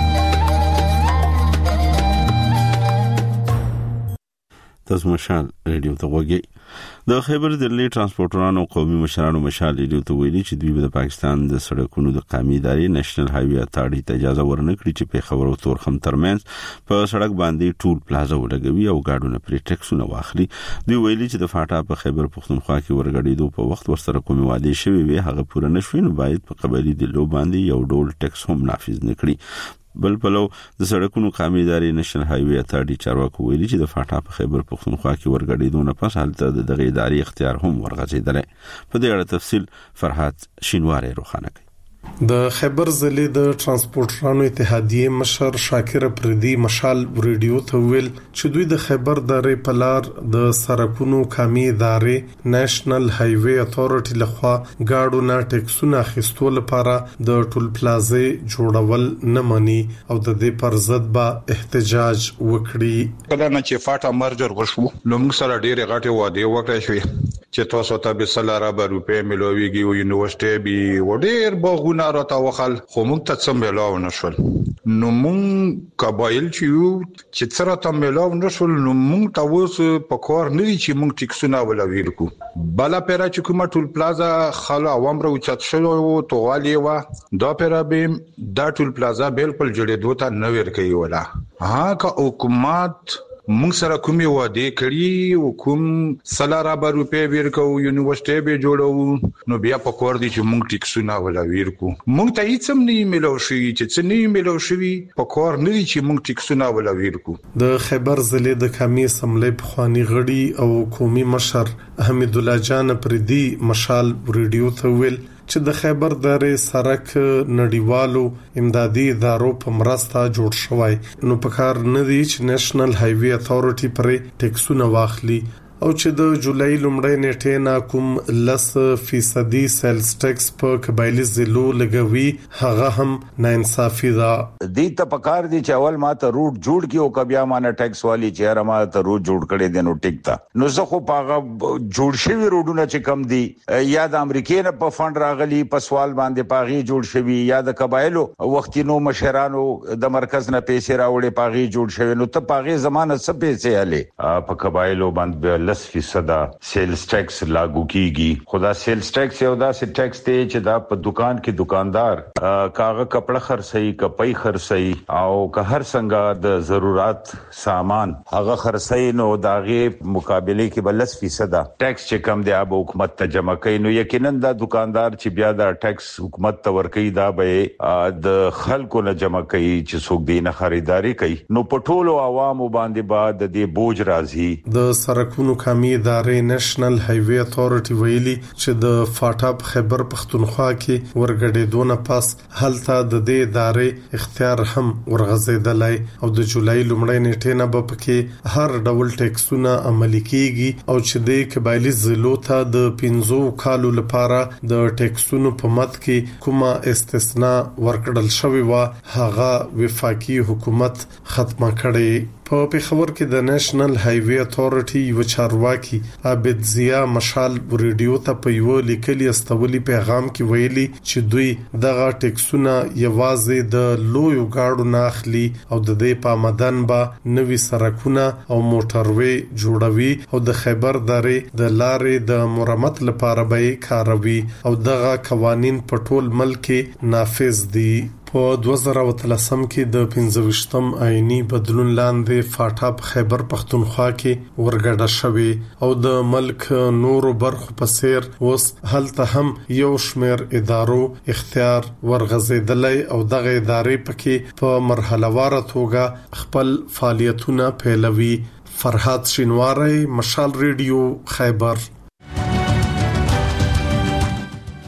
تاسو مشال ریډیو ته وګورئ. د خیبر دلی ترانسپورټرانو قومي مشرانو مشال ریډیو ته ویلي چې دوی د پاکستان د سړکونو د قومي ادارې نېشنل هایوي اتارټي ته اجازه ورنکړي چې په خبرو تورخم ترمنځ په سړک باندې ټول پلازا ولګوي او گاډونه پرې ټیکسونه واخلي. دوی ویلي چې د فاټا په خیبر پختونخوا کې ورګړېدو په وخت ورسره کومي وعده شوی وي هغه پوره نشوي، نو باید په قبلي دلو باندې یو ډول ټیکس هم نافذ نکړي. بل پلو د سړکونو قومي ادارې نېشنل هایوي اتارټي چارواکو ویلي چې د فاټا په خیبر پختونخوا کې ورګړېدو نه پس هلته د دغه ادارې اختیار هم ورغځېدل. په دې اړه تفصیل فرحات شینواری روښانه کوي. د خیبر ضلع د ترانسپورټرانو اتحادیه مشر شاکر پردي مشال ریډیو ته ویل چې دوی د خیبر درې په لار د سړکونو قومي ادارې نېشنل هایوي اتارټي لخوا گاډو نه ټیکسونه اخیستو لپاره د ټول پلازې جوړول نه مني او د دې پر ضد به احتجاج وکړي. کله نه چې فاټا مرجر وشو نو موږ سره ډېر غټه وعده وکړه شوې چې تاسو ته به سلاره روپې ملويږي او یونیورسيټي به وړر بغونه راته وخل خو موږ ته څه ملاو نشول. نو موږ قبایل چې چې سره ته ملاو نشول نو موږ ته اوس په کار نه دي چې موږ ټیکسونه ولویر کو. بالا پیرا چې کومه ټول پلازا خلا عوام رو چت شلو توغالی و دا پیرا بیم دا ټول پلازا بالکل جوړې دوه ته نه ور کوي ولا ها کا حکومت موږ سره کومي وعده کړی او کوم سلاره به روپې ورکو یونیورسيټي به جوړو نو بیا په کور دي چې موږ ټیکسونه ولا ورکو. موږ ته هیڅ هم نه ملو شي چې څه نه ملو شي په کور نه دي چې موږ ټیکسونه ولا ورکو. د خیبر ضلع د قومي اسمبلی پخوانی غړي او قومي مشر حمید الله جان پردي مشال ریډیو ته ویل چې د خیبر درې سرک نړیوالو امدادي ادارو په مرسته جوړ شوی نو په کار نه دی چې نېشنل هایوي اتارټي پرې ټیکسونه واخلي او چې د جولای لومړۍ نیټې نه کوم لس فیصدي سیلز ټیکس په قبایلی ضلعو لګوي هغه هم ناانصافي ده. دې ته پکار دي چې اول ما ته روټ جوړ کیو کبیا مانه ټیکس والی چې هر ما ته روټ جوړ کړي دي نو ټیک تا نو زه خو پاغه جوړ شوی روډونه چې کم دي یا د امریکای نه په فند راغلي په سوال باندې پاغي جوړ شوی یا د قبایلو وختینو مشرانو د مرکز نه پیسې راوړي پاغي جوړ شوی نو ته پاغي زمانه څه پیسې اله په قبایلو باندې لس فیصد سیلز ټیکس لاګو کیږي. خدا سیلز ټیکس یو دا سیل ټیکس ته چې دا په دکان کې دکاندار کاغه کپڑا خرڅي کپي خرڅي او که هر څنګه د ضرورت سامان هغه خرڅي نو داغه مقابله کې بلس فیصد ټیکس چې کم دی اب حکومت ته جمع کوي نو یقینا دا دکاندار چې بیا دا ټیکس حکومت ته ورکړي دا به د خلکو نه جمع کوي چې څوک دینه خریداري کوي نو په ټولو عوامو باندې بعد د دې بوج راځي. د سرکونو قومي ادارې نېشنل هایوي اتارټي ویلي چې د فاټا په خیبر پختونخوا کې ورګړېدو نه پس هلته د دې ادارې اختیار هم ورغځېدلی او د جولای لومړۍ نیټې نه به پکې هر ډول ټیکسونه عملي کیږي او چې د قبایلی ضلعو ته د پنځو کالو لپاره د ټیکسونو په مد کې کومه استثناء ورکړل شوی و هغه وفاقي حکومت ختمه کړي. په پیښور کې د نېشنل هایوي اتارټي یو چارواکي عابد ضیا مشال ریډیو ته په یو لیکلي استولي پیغام کې ویلي چې دوی دغه ټیکسونه یوازې د لویو گاډو نه اخلي او د دې په مدن به نوي سرکونه او موټروي جوړوي او د خیبر درې د لارې د مرمت لپاره به کاروي او دغه قوانين په ټول ملک نافذ دي. په دوه زره وتلسم کې د پنځه ویشتم آئینی بدلون لاندې فاټا په خیبر پختونخوا کې ورګډه شوې او د ملک نورو برخو په څیر اوس هلته هم یو شمېر ادارو اختیار ورغځېدلی او دغه ادارې پکې په مرحله وار توګه خپل فعالیتونه پیلوي. فرحات شینواری، مشال ریډیو، خیبر.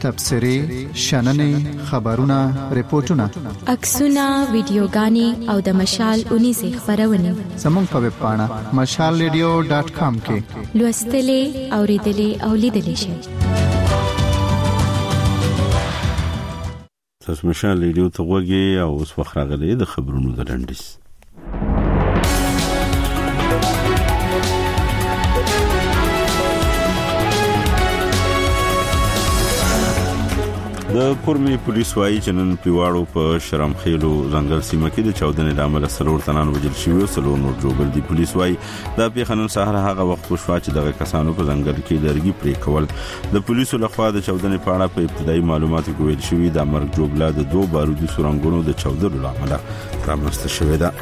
تبصرې شننې خبرونه ریپورتونه عکسونه ویډیوګانې او د مشال اونیزه خبرونه زموږ په ویب پاڼه مشال ریډیو ډاټ کام کې لوستلې اوریدلې او لیدلې شئ. تاسو مشال ریډیو ته وګورئ او اوس وخت راغلی د خبرونو د لنډیز. د کورمي پولیس وایي چې نن پیواړو په شرمخیلو ځنګل سیمه کې د چاودنې لامل سلور تنان وژل شوي او سلور نور ژوبل دي. پولیس وایي دا پیښه نن سهار هغه وخت وشوه چې دغه کسانو په ځنګل کې لرګي پرې کول. د پولیسو لخوا د چاودنې په اړه په ابتدایي معلوماتو کې ویل شوي د مرګ جوړه د دوه بارودي سورنګونو د چاودلو لامل رامنځته شوې ده.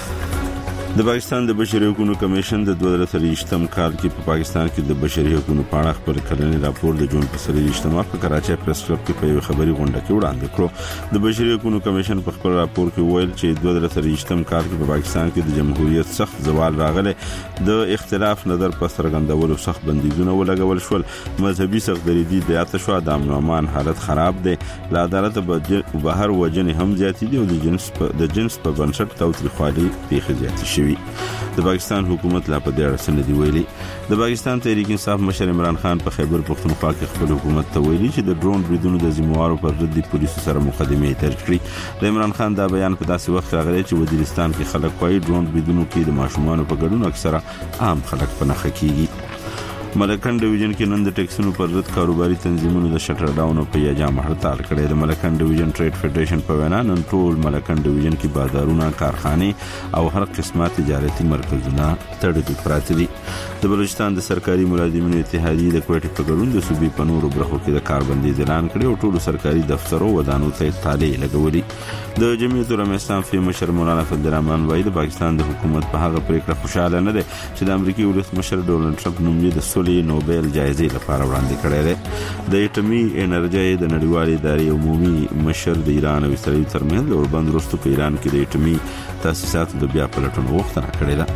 د پاکستان د بشري حقوقو کمیشن د دوه زره څلوېښتم کال کې په پاکستان کې د بشري حقوقو په اړه خپل کلنی راپور د جون په څلوېښتمه په کراچۍ پریس کلب کې په یو خبري غونډه کې وړاندې کړو. د بشري حقوقو کمیشن په خپل راپور کې ویل چې دوه زره څلوېښتم کال کې په پاکستان کې د جمهوریت سخت زوال راغلی، د اختلاف نظر په څرګندولو سخت بندیزونه ولګول شول، مذهبي سختګریزي زیاته شوه، د امن او امان حالت خراب دی، له عدالت بهر وجنې هم زیاتې دي او د جنس په د جنس په بنسټ تاوتریخوالي پیښې زیاتې شوي. د پاکستان حکومت لا په دې اړه څه نه دی ویلي. د پاکستان تحریک انصاف مشر عمران خان په خیبر پختونخوا کې خپل حکومت ته ویلي چې د ډرون بریدونو د ذمہوارو پر ضد د پولیسو سره مقدمې درج کړي. د عمران خان دا بیان په داسې وخت راغلی چې وزیرستان کې خلک وايي ډرون بریدونو کې د ماشومانو په ګډون اکثره عام خلک په نښه کیږي. ملکن ډیویژن کې نن د ټیکسونو پر ضد کاروباري تنظیمونو د شټر ډاون او په یاجام هړتال کړی. د ملکن ډیویژن ټریډ فدریشن په وینا نن ټول ملکن ډیویژن کې بازارونه، کارخانې او هر قسمه تجارتي مرکزونه تړلي پراته دي. د بلوچستان د سرکاري ملازمینو اتحادیې د کوټې په ګډون د صوبې په نورو برخو کې د کاربندیز اعلان کړی او ټولو سرکاري دفترو ودانو ته تالې لګولې. د جمعیت العلماء اسلام فی مشر مولانا فضل الرحمن وایي د پاکستان د حکومت په هغه پریکړه خوشاله نه دی چې د امریکای ولسمشر ډونلډ ټرمپ نوم یې د صلح نوبل جایزې لپاره وړاندې کړی دی. د اټومي انرژي د نړیوالې ادارې عمومي مشر د ایران او اسرائیل ترمنځ د اوربند وروسته په ایران کې د اټومي تاسیساتو د بیا پلټنو غوښتنه کړې ده.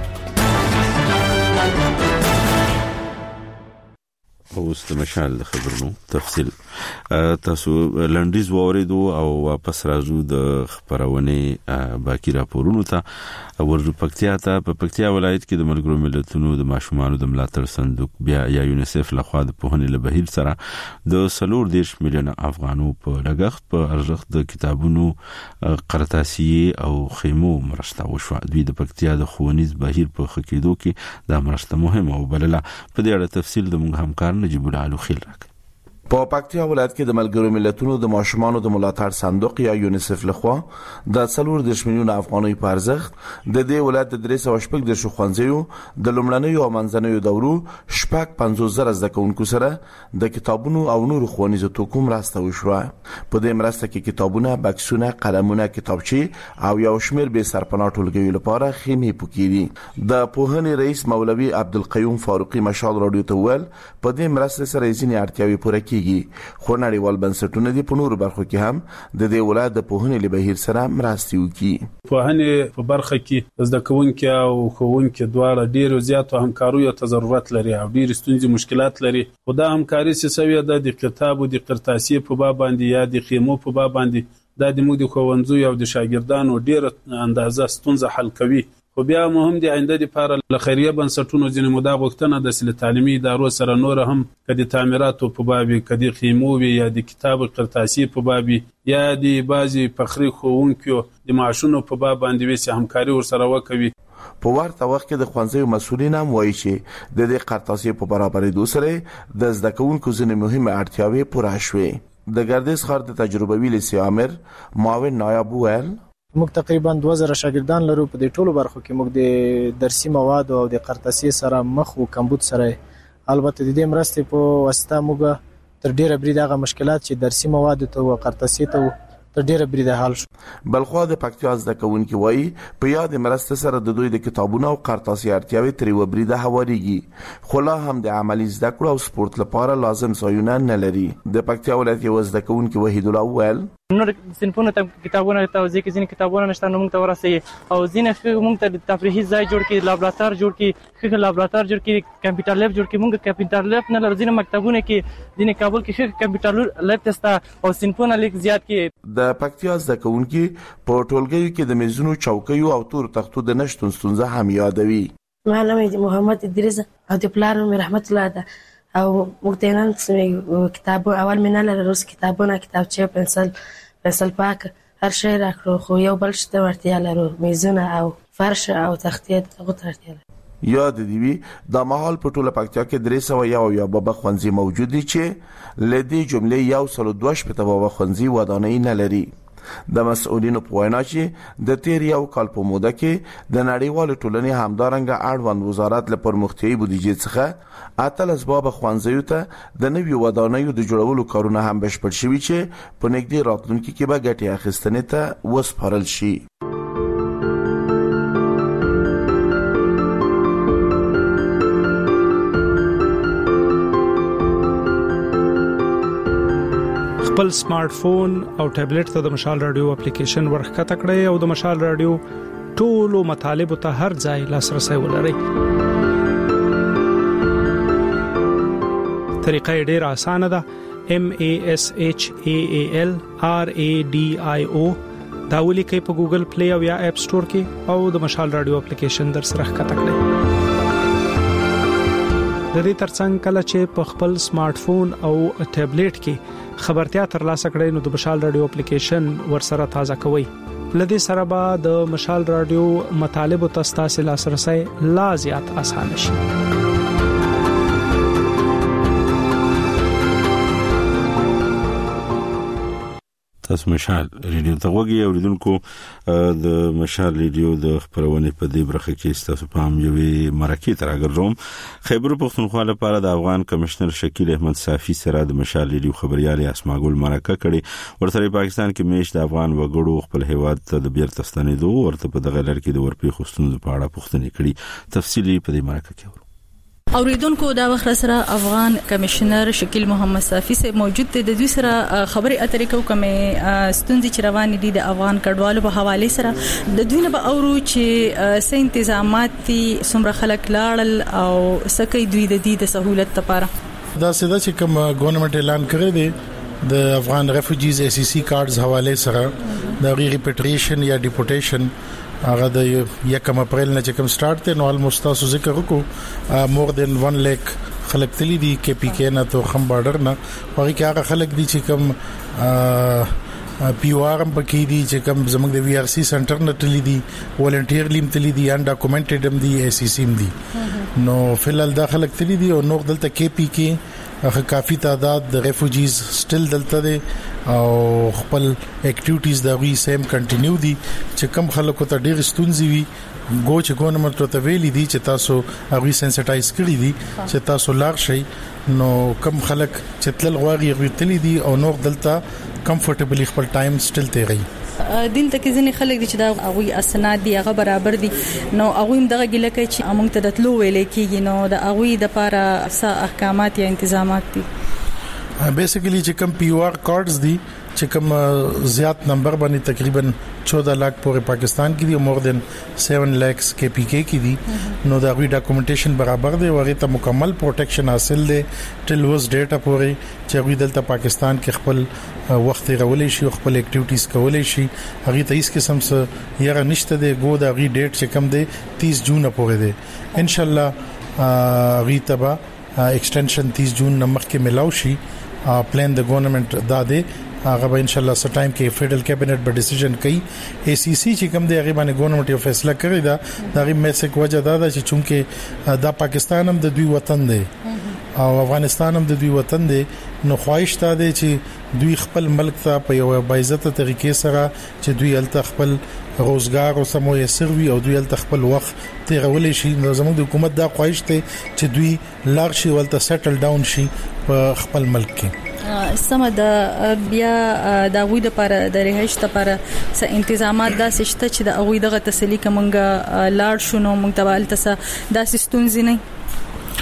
اوس د مشال د خبرونو تفصیل. تاسو لنډیز واوریدو او واپس راځو د خبرونه باقی راپورونو ته. ورجو پکتیا ته په پکتیا ولایت کې د ملګرو ملتونو د ماشومانو د ملاتړ صندوق بیا یا یونیسف لخوا د پوهنې له بهیر سره د سلور دیرش میلیون افغانو په لګښت په ارزښت د کتابونو، قرطاسیې او خیمو مرسته وشوه. دوی د پکتیا د ښوونیز بهیر په ښه کېدو کې دا مرسته مهمه وبلله. په دې اړه تفصیل د موږ همکار نجیب الله خیل راکړي. په پکتیا ولایت کې د ملګرو ملتونو د ماشومانو د ملاتړ صندوق یا یونیسف لخوا د څلور دیرش میلیون افغانۍ په ارزښت د دې ولایت د درې سوه شپږ دیرش ښوونځیو د لومړنیو او منځنیو دورو شپږ پنځوس زره زده کوونکو سره د کتابونو او نورو ښوونیزو توکو مرسته وشوه. په دې مرسته کې کتابونه، بکسونه، قلمونه، کتابچې او یو شمېر بې سرپناه ټولګیو لپاره خیمې پکې دي. د پوهنې رئیس مولوي عبدالقیوم فاروقي مشال رادیو ته وویل په دې مرسته سره ځینې اړتیاوې پوره کیږي، خو نړیوال بنسټونه دي په نورو برخو کې هم د دې ولایت د پوهنې له بهیر سره مرسته وکړي. پوهنې په برخه کې زده کوونکي او ښوونکي دواړه ډېر زیات همکاریو ته ضرورت لري او ډېر ستونزې مشکلات لري. خو دا همکاري چې سوي ده د کتاب او د قرطاسي په باب باندې یا د خیمو په باب باندې دا د موږ د ښوونځیو او د شاګردانو ډېر اندازه ستونزه حل کوي. خو بیا مهم دي آینده لپاره له خیریه بنسټونو ځینې مودا غوښتنه د سل تعلیمي ادارو سره نور هم کدي تعمیراتو په باب کدي خیمو یا د کتاب قرطاسي په باب یا د بازي فخري ښوونکو د معاشونو په باب باندې وسه همکاري ورسره وکوي. په ورته وخت کې د ښوونځیو مسؤلین هم وایي چې د دې قرطاسي په برابرېدو سره د زده کوونکو ځینې مهمه اړتیاوې پوره شوې. د ګردیز ښار د تجربوي لیسې امر معاون نایب وویل موږ تقریبا دوه زره شاګردان لرو. په دې ټولو برخو کې موږ د درسي مواد او د قرطاسي سره مخ او کمبود سره البته د دې مرستې په واسطه موږ تر ډیره بری دغه مشکلات چې درسي مواد ته او قرطاسي ته تر ډیره بری د حل شو. بلخوا د پکتیا زده کوونکي وایي په یاد مرسته سره د دوی د کتابونو او قرطاسي اړتیاوې تر یو بری د هواريږي، خو لا هم د عملی زده کړو او سپورت لپاره لازم ځایونه نه لري. د پکتیا ولایت یو زده کوونکي وحید الله ویل نور صنفونه ته کتابونه توزیع کې ځینې کتابونه نشته نو موږ ته ورسي او ځینې موږ ته تفریحي ځای جوړ کړي لابراتوار جوړ کړي خو لابراتوار جوړ کړي کمپیوټر لیب جوړ کړي موږ کمپیوټر لیب نه لرو ځینې مکتبونه کې ځینې کابل کې خو کمپیوټر لیب تستا او صنفونه لیک زیات کې د پکتیا ځکهونکي په ټولګیو کې د میزونو چوکیو او تور تختو د نشټون ستونزه هم یادوي. معلم محمد ادریس او د پلار مې رحمت الله ده او موږ ته نن کتابو اول مې نه لرو کتابونه کتابچه پنسل پنسل پاک هر شی راکړو خو یو بل شته ورتیا لرو میزونه او فرش او تختې دغه ورتیا لرو. یاد دی وی د ماحول په ټوله پکتیا کې درې سوه یو یا بابا خوانزي موجود دي چې لدی جملې یو سل دوه په بابا خوانزي ودانۍ نه لري. د مسؤلینو په وینا چې د تیر یو کال په موده کې د نړیوال ټولنې همدارنګه اړوند وزارت له پرمختیایي بودیجې څخه اتل اسباب خوانزیو ته د نویو ودانیو د جوړولو کارونه هم بشپړ شوي چې په نږدې راتلونکي کې به ګټې اخیستنې ته وسپارل شي. خپل سمارټ فون او ټابلیټ ته د مشال رادیو اپلیکیشن ورخته کړئ او د مشال رادیو ټولو مطالب ته هر ځای لاسرسي ولرئ. طریقه ډیره اسانه ده. M A S H A A L R A D I O دا ولیکئ په ګوګل پلی او یا اپ سٹور کې او د مشال رادیو اپلیکیشن در سره ښکته کړئ. د دې ترڅنګ کله چې په خپل سمارټ فون او ټابلیټ کې خبرتیا ترلاسه کړئ نو د مشال رادیو اپلیکیشن ورسره تازه کوئ. لدې سره به د مشال رادیو مطالب او تاسو لاسرسي لا زیات آسان شي. تاسو مشال ریډیو ته وګورئ اوریدونکو د مشال ریډیو د خبرونه په دې برخه کې تاسو په هم یوې مرکه ترګرځوم. خیبر پښتونخوا لپاره د افغان کمشنر شکیل احمد صافی سره د مشال ریډیو خبريال اسماګل مرکه کړي. ورته پاکستان کې میش د افغان وګړو خپل هیواد ته د بیرته ستنېدو ورته په دغه لړ کې د ورپی خوستونو په اړه پوښتنه کړي. تفصیلی په دې مرکه کې اوریدونکو دا وخت سره افغان کمشنر شکیل محمد صافی سے موجود دي. د دوی سره خبري اترې کو کومه ستونزې چې روان دي د افغان کډوالو په حواله سره د دوی نه به اورو چې څه تنظیمات دي څومره خلک لاړل او سکه دوی د دې د سہولت لپاره دا سده چې کوم ګورنمنت اعلان کړی دی د افغان ریفوجیز ای سی سی کارډز حواله سره د غیر ریپټریشن یا ډیپورټیشن هغه د یکم اپریل نه چې کوم سٹارټ ته نو الموست تاسو ذکر وکړو مور دین ون لیک خلک تللی دي کې پی کې نه تو خم بارډر نه پاره کې هغه خلک دي چې کوم پی او آر ام پکې دي چې کوم زموږ د وی آر سی سنټر نه تللی دي والنټیرلی تللی دي ان ډاکومنټډ هم دي ای سی سی هم دي نو فلل دا خلک تللی دي او نو دلته کې پی کې هغه کافي تعداد د ریفوجیز سټل دلته دي او خپل اکټیویټیز دا وی سیم کنټینیو دي چې کم خلکو ته ډېر ستونزې وي ګو چې ګورنمنت ته ویلي دي چې تاسو هغه سنسټایز کړی دي چې تاسو لاغ شئ نو کم خلک چې تل غواړي هغه تللی دي او نو دلته کمفورټیبلی خپل ټایم سټل تیری دلته کې ځینې خلک دي چې دا هغه اسناد دي هغه برابر دي نو هغه هم دغه ګله کوي چې موږ ته د تلو ویلې کېږي نو د هغه د لپاره څه احکامات یا تنظیمات دي. بیسیکلی چې کوم پی او آر کارډز دي چې کوم زیات نمبر باندې تقریبا چودہ لاکھ پورې پاکستان کې دي او مور دین سیون لैक्स کې پی کې کې دي نو دا غوي ډاکومنټیشن برابر دی او هغه ته مکمل پروټیکشن حاصل دی ټل وز ډیټا پورې چې غوي دلته پاکستان کې خپل وخت غولې شي خپل اکټیویټیز کولې شي هغه ته هیڅ قسم څه یاره نشته دی ګو دا غوي ډیټ چې کم دی تیس جون پورې دی ان شاء الله غوي تبا ایکسټنشن تیس جون نمخ کې ملاو شي پلان د ګورنمنت دا دی هغه به ان شاء الله سټ ټایم کې فیډرل کابینټ به ډیسیژن کوي ای سی سی چې کوم دی هغه باندې ګورنمنت یو فیصله کړی دا دا غي میسج وجه دا ده چې چونکه دا پاکستان هم د دوی وطن دی او افغانستان هم د دوی وطن دی نو خواهش تا دی چې دوی خپل ملک ته په یو باعزته طریقې سره چې دوی الته خپل روزګار او سمو یې سروي او دوی الته خپل وخت تیرولې شي نو زموږ د حکومت دا خواهش ته چې دوی لاړ شي ولته سیټل ډاون شي په خپل ملک کې سم د بیا د وې د پر د رهش ته پر س انتظامات دا سشته چې د اوې دغه تسلی کومګه لاړ شونو مونږ ته والته دا سستونځ نه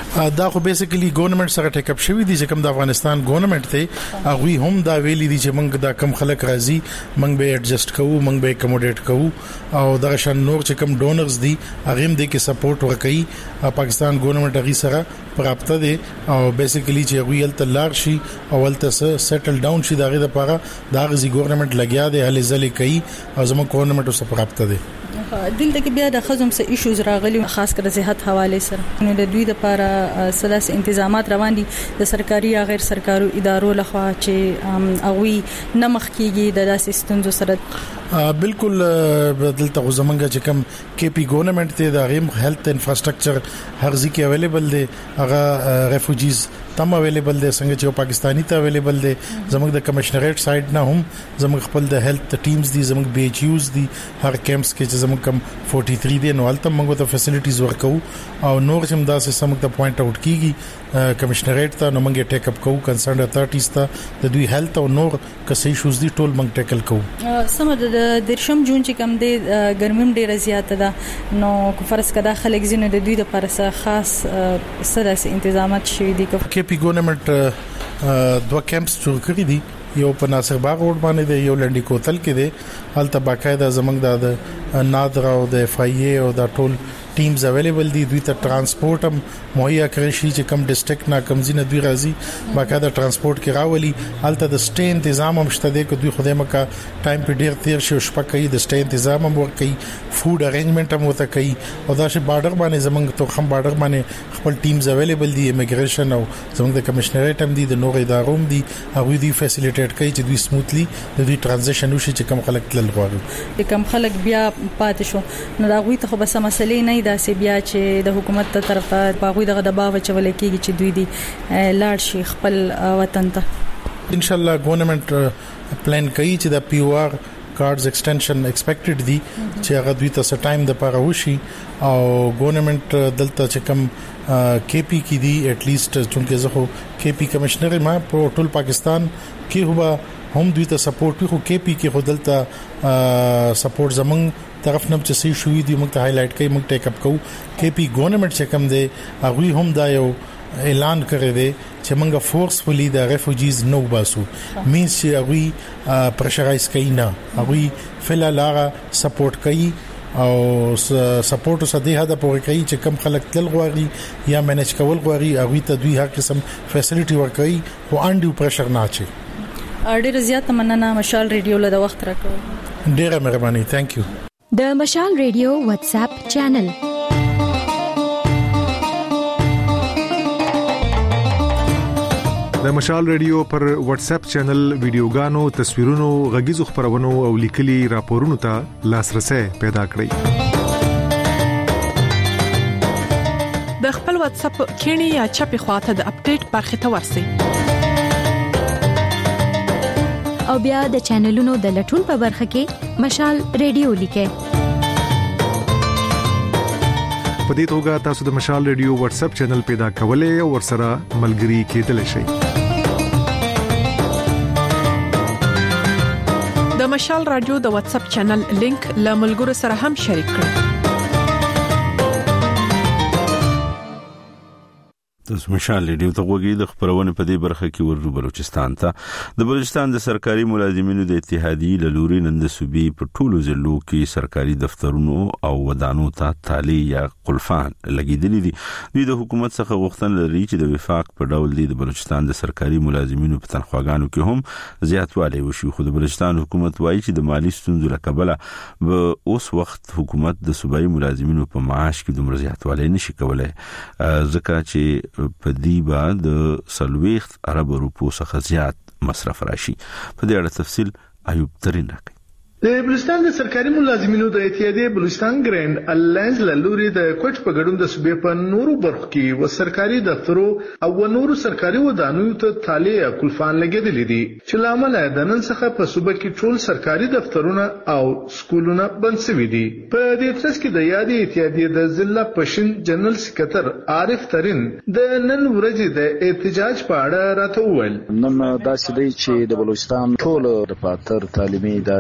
دا خو بیسیکلی ګورنمنت سره ټیک اپ شوی دي چې کوم د افغانستان ګورنمنت ته هغه هم دا ویلي دي چې موږ دا کم خلک راځي موږ به ایڈجسټ کوو موږ به اکوموډیټ کوو او دا شان نور چې کوم ډونرز دي هغه هم د کې سپورټ ورکړي پاکستان ګورنمنت هغه سره پراپته دي او بیسیکلی چې هغه ولته لار شي او ولته سیټل ډاون شي دا غي د پاره دا غزي ګورنمنت لګیا دي هلي ځلې کوي او زموږ ګورنمنت سره پراپته دي دلته کې بیا د خزم سه ایشوز راغلي خاص کر صحت حواله سره نو د دوی د لپاره سلاس تنظیمات روان دي د سرکاري یا غیر سرکاري ادارو لخوا چې اووي نمخ کیږي د داسې ستونزو سره بالکل بدلته غوښمنګه چې کوم کې پی ګورنمنت ته د غیم هیلث انفراستراکچر هر ځای کې اویلیبل دي هغه ریفوجیز تم اویلیبل دي څنګه چې پاکستانی ته اویلیبل دي زموږ د کمشنریټ سایډ نه هم زموږ خپل د هیلث ټیمز دي زموږ بي ایچ یوز دي هر کیمپس کې چې زموږ کم فورټي تھری دي نو البته موږ ته فیسیلیټیز ورکو او نور چې داسې سمګ ته پوینټ اوټ کیږي کمشنریټ ته نو موږ ټیک اپ کوو کنسرن اتھارټیز ته د دوی هیلث او نور کسي ایشوز دي ټول موږ ټیکل کوو سم د درشم جون چې کم دي ګرمیم ډیره زیاته ده نو فرض کدا خلک زینو د دوی د لپاره خاص سره تنظیمات شوي دي کې پی ګورنمنت دوه کیمپس جوړ کړی دي یو په ناصر باغ روډ باندې دی یو لنډی کوتل کې دی هلته باقاعده زمنګ د نادر او د اف ای ای او د ټول ټیمز اویلیبل دي دوی ته ترانسپورت هم مهیا کړی شي چې کم ډیسټریکټ نا کم زینه دوی راځي باقاعده ترانسپورت کې راولي هلته د سټې تنظیم هم شته دی چې دوی خدای مکه ټایم په ډیر تیر شي شپه کوي د سټې تنظیم هم ورکوي فود ارینجمنت هم وته کوي او دا شي بارډر باندې زمنګ ته خم بارډر باندې خپل ټیمز اویلیبل دي امیګریشن او زمنګ د کمشنریټ هم دي د نور ادارو هم دي هغه دوی فیسیلیټیټ کوي چې دوی سموثلی د دوی ترانزیشن وشي چې کم خلک تل غواړي د کم خلک بیا پاتې شو نو دا غوي ته خو بس مسلې نه دا سی بیا چې د حکومت تر طرفه باغوي دغه دباو چول کېږي چې دوی دی لاړ شي خپل وطن ته ان شاء الله ګورنمنت پلان کوي چې د پی او آر کارډز ایکسټنشن ایکسپیکټډ دي چې هغه دوی ته څه ټایم د پاره وشي او ګورنمنت دلته چې کم کې پی کې دي اټ لیست چونکه زه خو کې پی کمشنر ما په ټول پاکستان کې هوا هم دوی ته سپورټ خو کې پی کې خودلته سپورټ زمنګ طرف نه چې سي شوې دي موږ ته هایلایټ کوي موږ ټیک اپ کوو کې پی ګورنمنت چې کم دی هغه هم دا یو اعلان کړی دی چې موږ فورسفلی د ریفوجیز نو باسو مینس چې هغه پرشرایز کوي نه هغه فلال هغه سپورټ کوي او سپورټ سده هدا پورې کوي چې کم خلک تل غواړي یا مینج کول غواړي هغه ته دوی هر قسم فیسیلیټي ورکوي او انډیو پرشر نه اچي ډېر زیات مننه مشال ریډیو له وخت راکړو ډېر مهرباني ثانک یو د مشال ریډیو واتس اپ چینل د مشال ریډیو پر واتس اپ چینل ویډیوګانو تصویرونو غږیزو خبرونو او لیکلي راپورونو ته لاسرسي پیدا کړئ د خپل واتس اپ کینی یا چپی خواته د اپډیټ برخه ته ورسئ او بیا د چینلونو د لټون په برخه کې مشال ریډیو لیکئ په دې توګه تاسو د مشال ریډیو واتس اپ چینل پیدا کولای او ورسره ملګري کېدلی شئ د مشال رادیو د واتس اپ چینل لینک له ملګرو سره هم شریک کړئ د مشال ریډیو ته وګورئ د خبرونه په دې برخه کې ورو بلوچستان ته د بلوچستان د سرکاري ملازمینو د اتحادیې له لوري نن د صوبې په ټولو ضلعو کې سرکاري دفترونو او ودانو ته تالي یا قلفان لګیدلې دي دوی د حکومت څخه غوښتنه لري چې د وفاق په ډول د بلوچستان د سرکاري ملازمینو په تنخواګانو کې هم زیاتوالی وشي خو د بلوچستان حکومت وایي چې د مالی ستونزو له کبله به اوس وخت حکومت د صوبایي ملازمینو په معاش کې دومره زیاتوالی نشي کولای ځکه چې په دې بعد سلويخت عرب روپو څخه زیات مصرف راشي په دې اړه تفصیل ایوب ترين راکړي د بلوچستان د سرکاري ملازمینو د اتحادیې بلوچستان ګرینډ الاینس لوري د کوټ په ګډون د صوبې په نورو برخو کې و سرکاري دفترو او نورو سرکاري ودانو ته تالي کلفان لګیدل دي چې لامل د نن څخه په صوبې کې ټول سرکاري دفترونه او سکولونه بند شوي دي په دې ترڅ کې د یادې اتحادیې د ضلع پښین جنرال سکرټر عارف ترين د نن ورځې د احتجاج په اړه راته وویل نن داسې دی چې د بلوچستان ټول د پاتر تعلیمي ادارې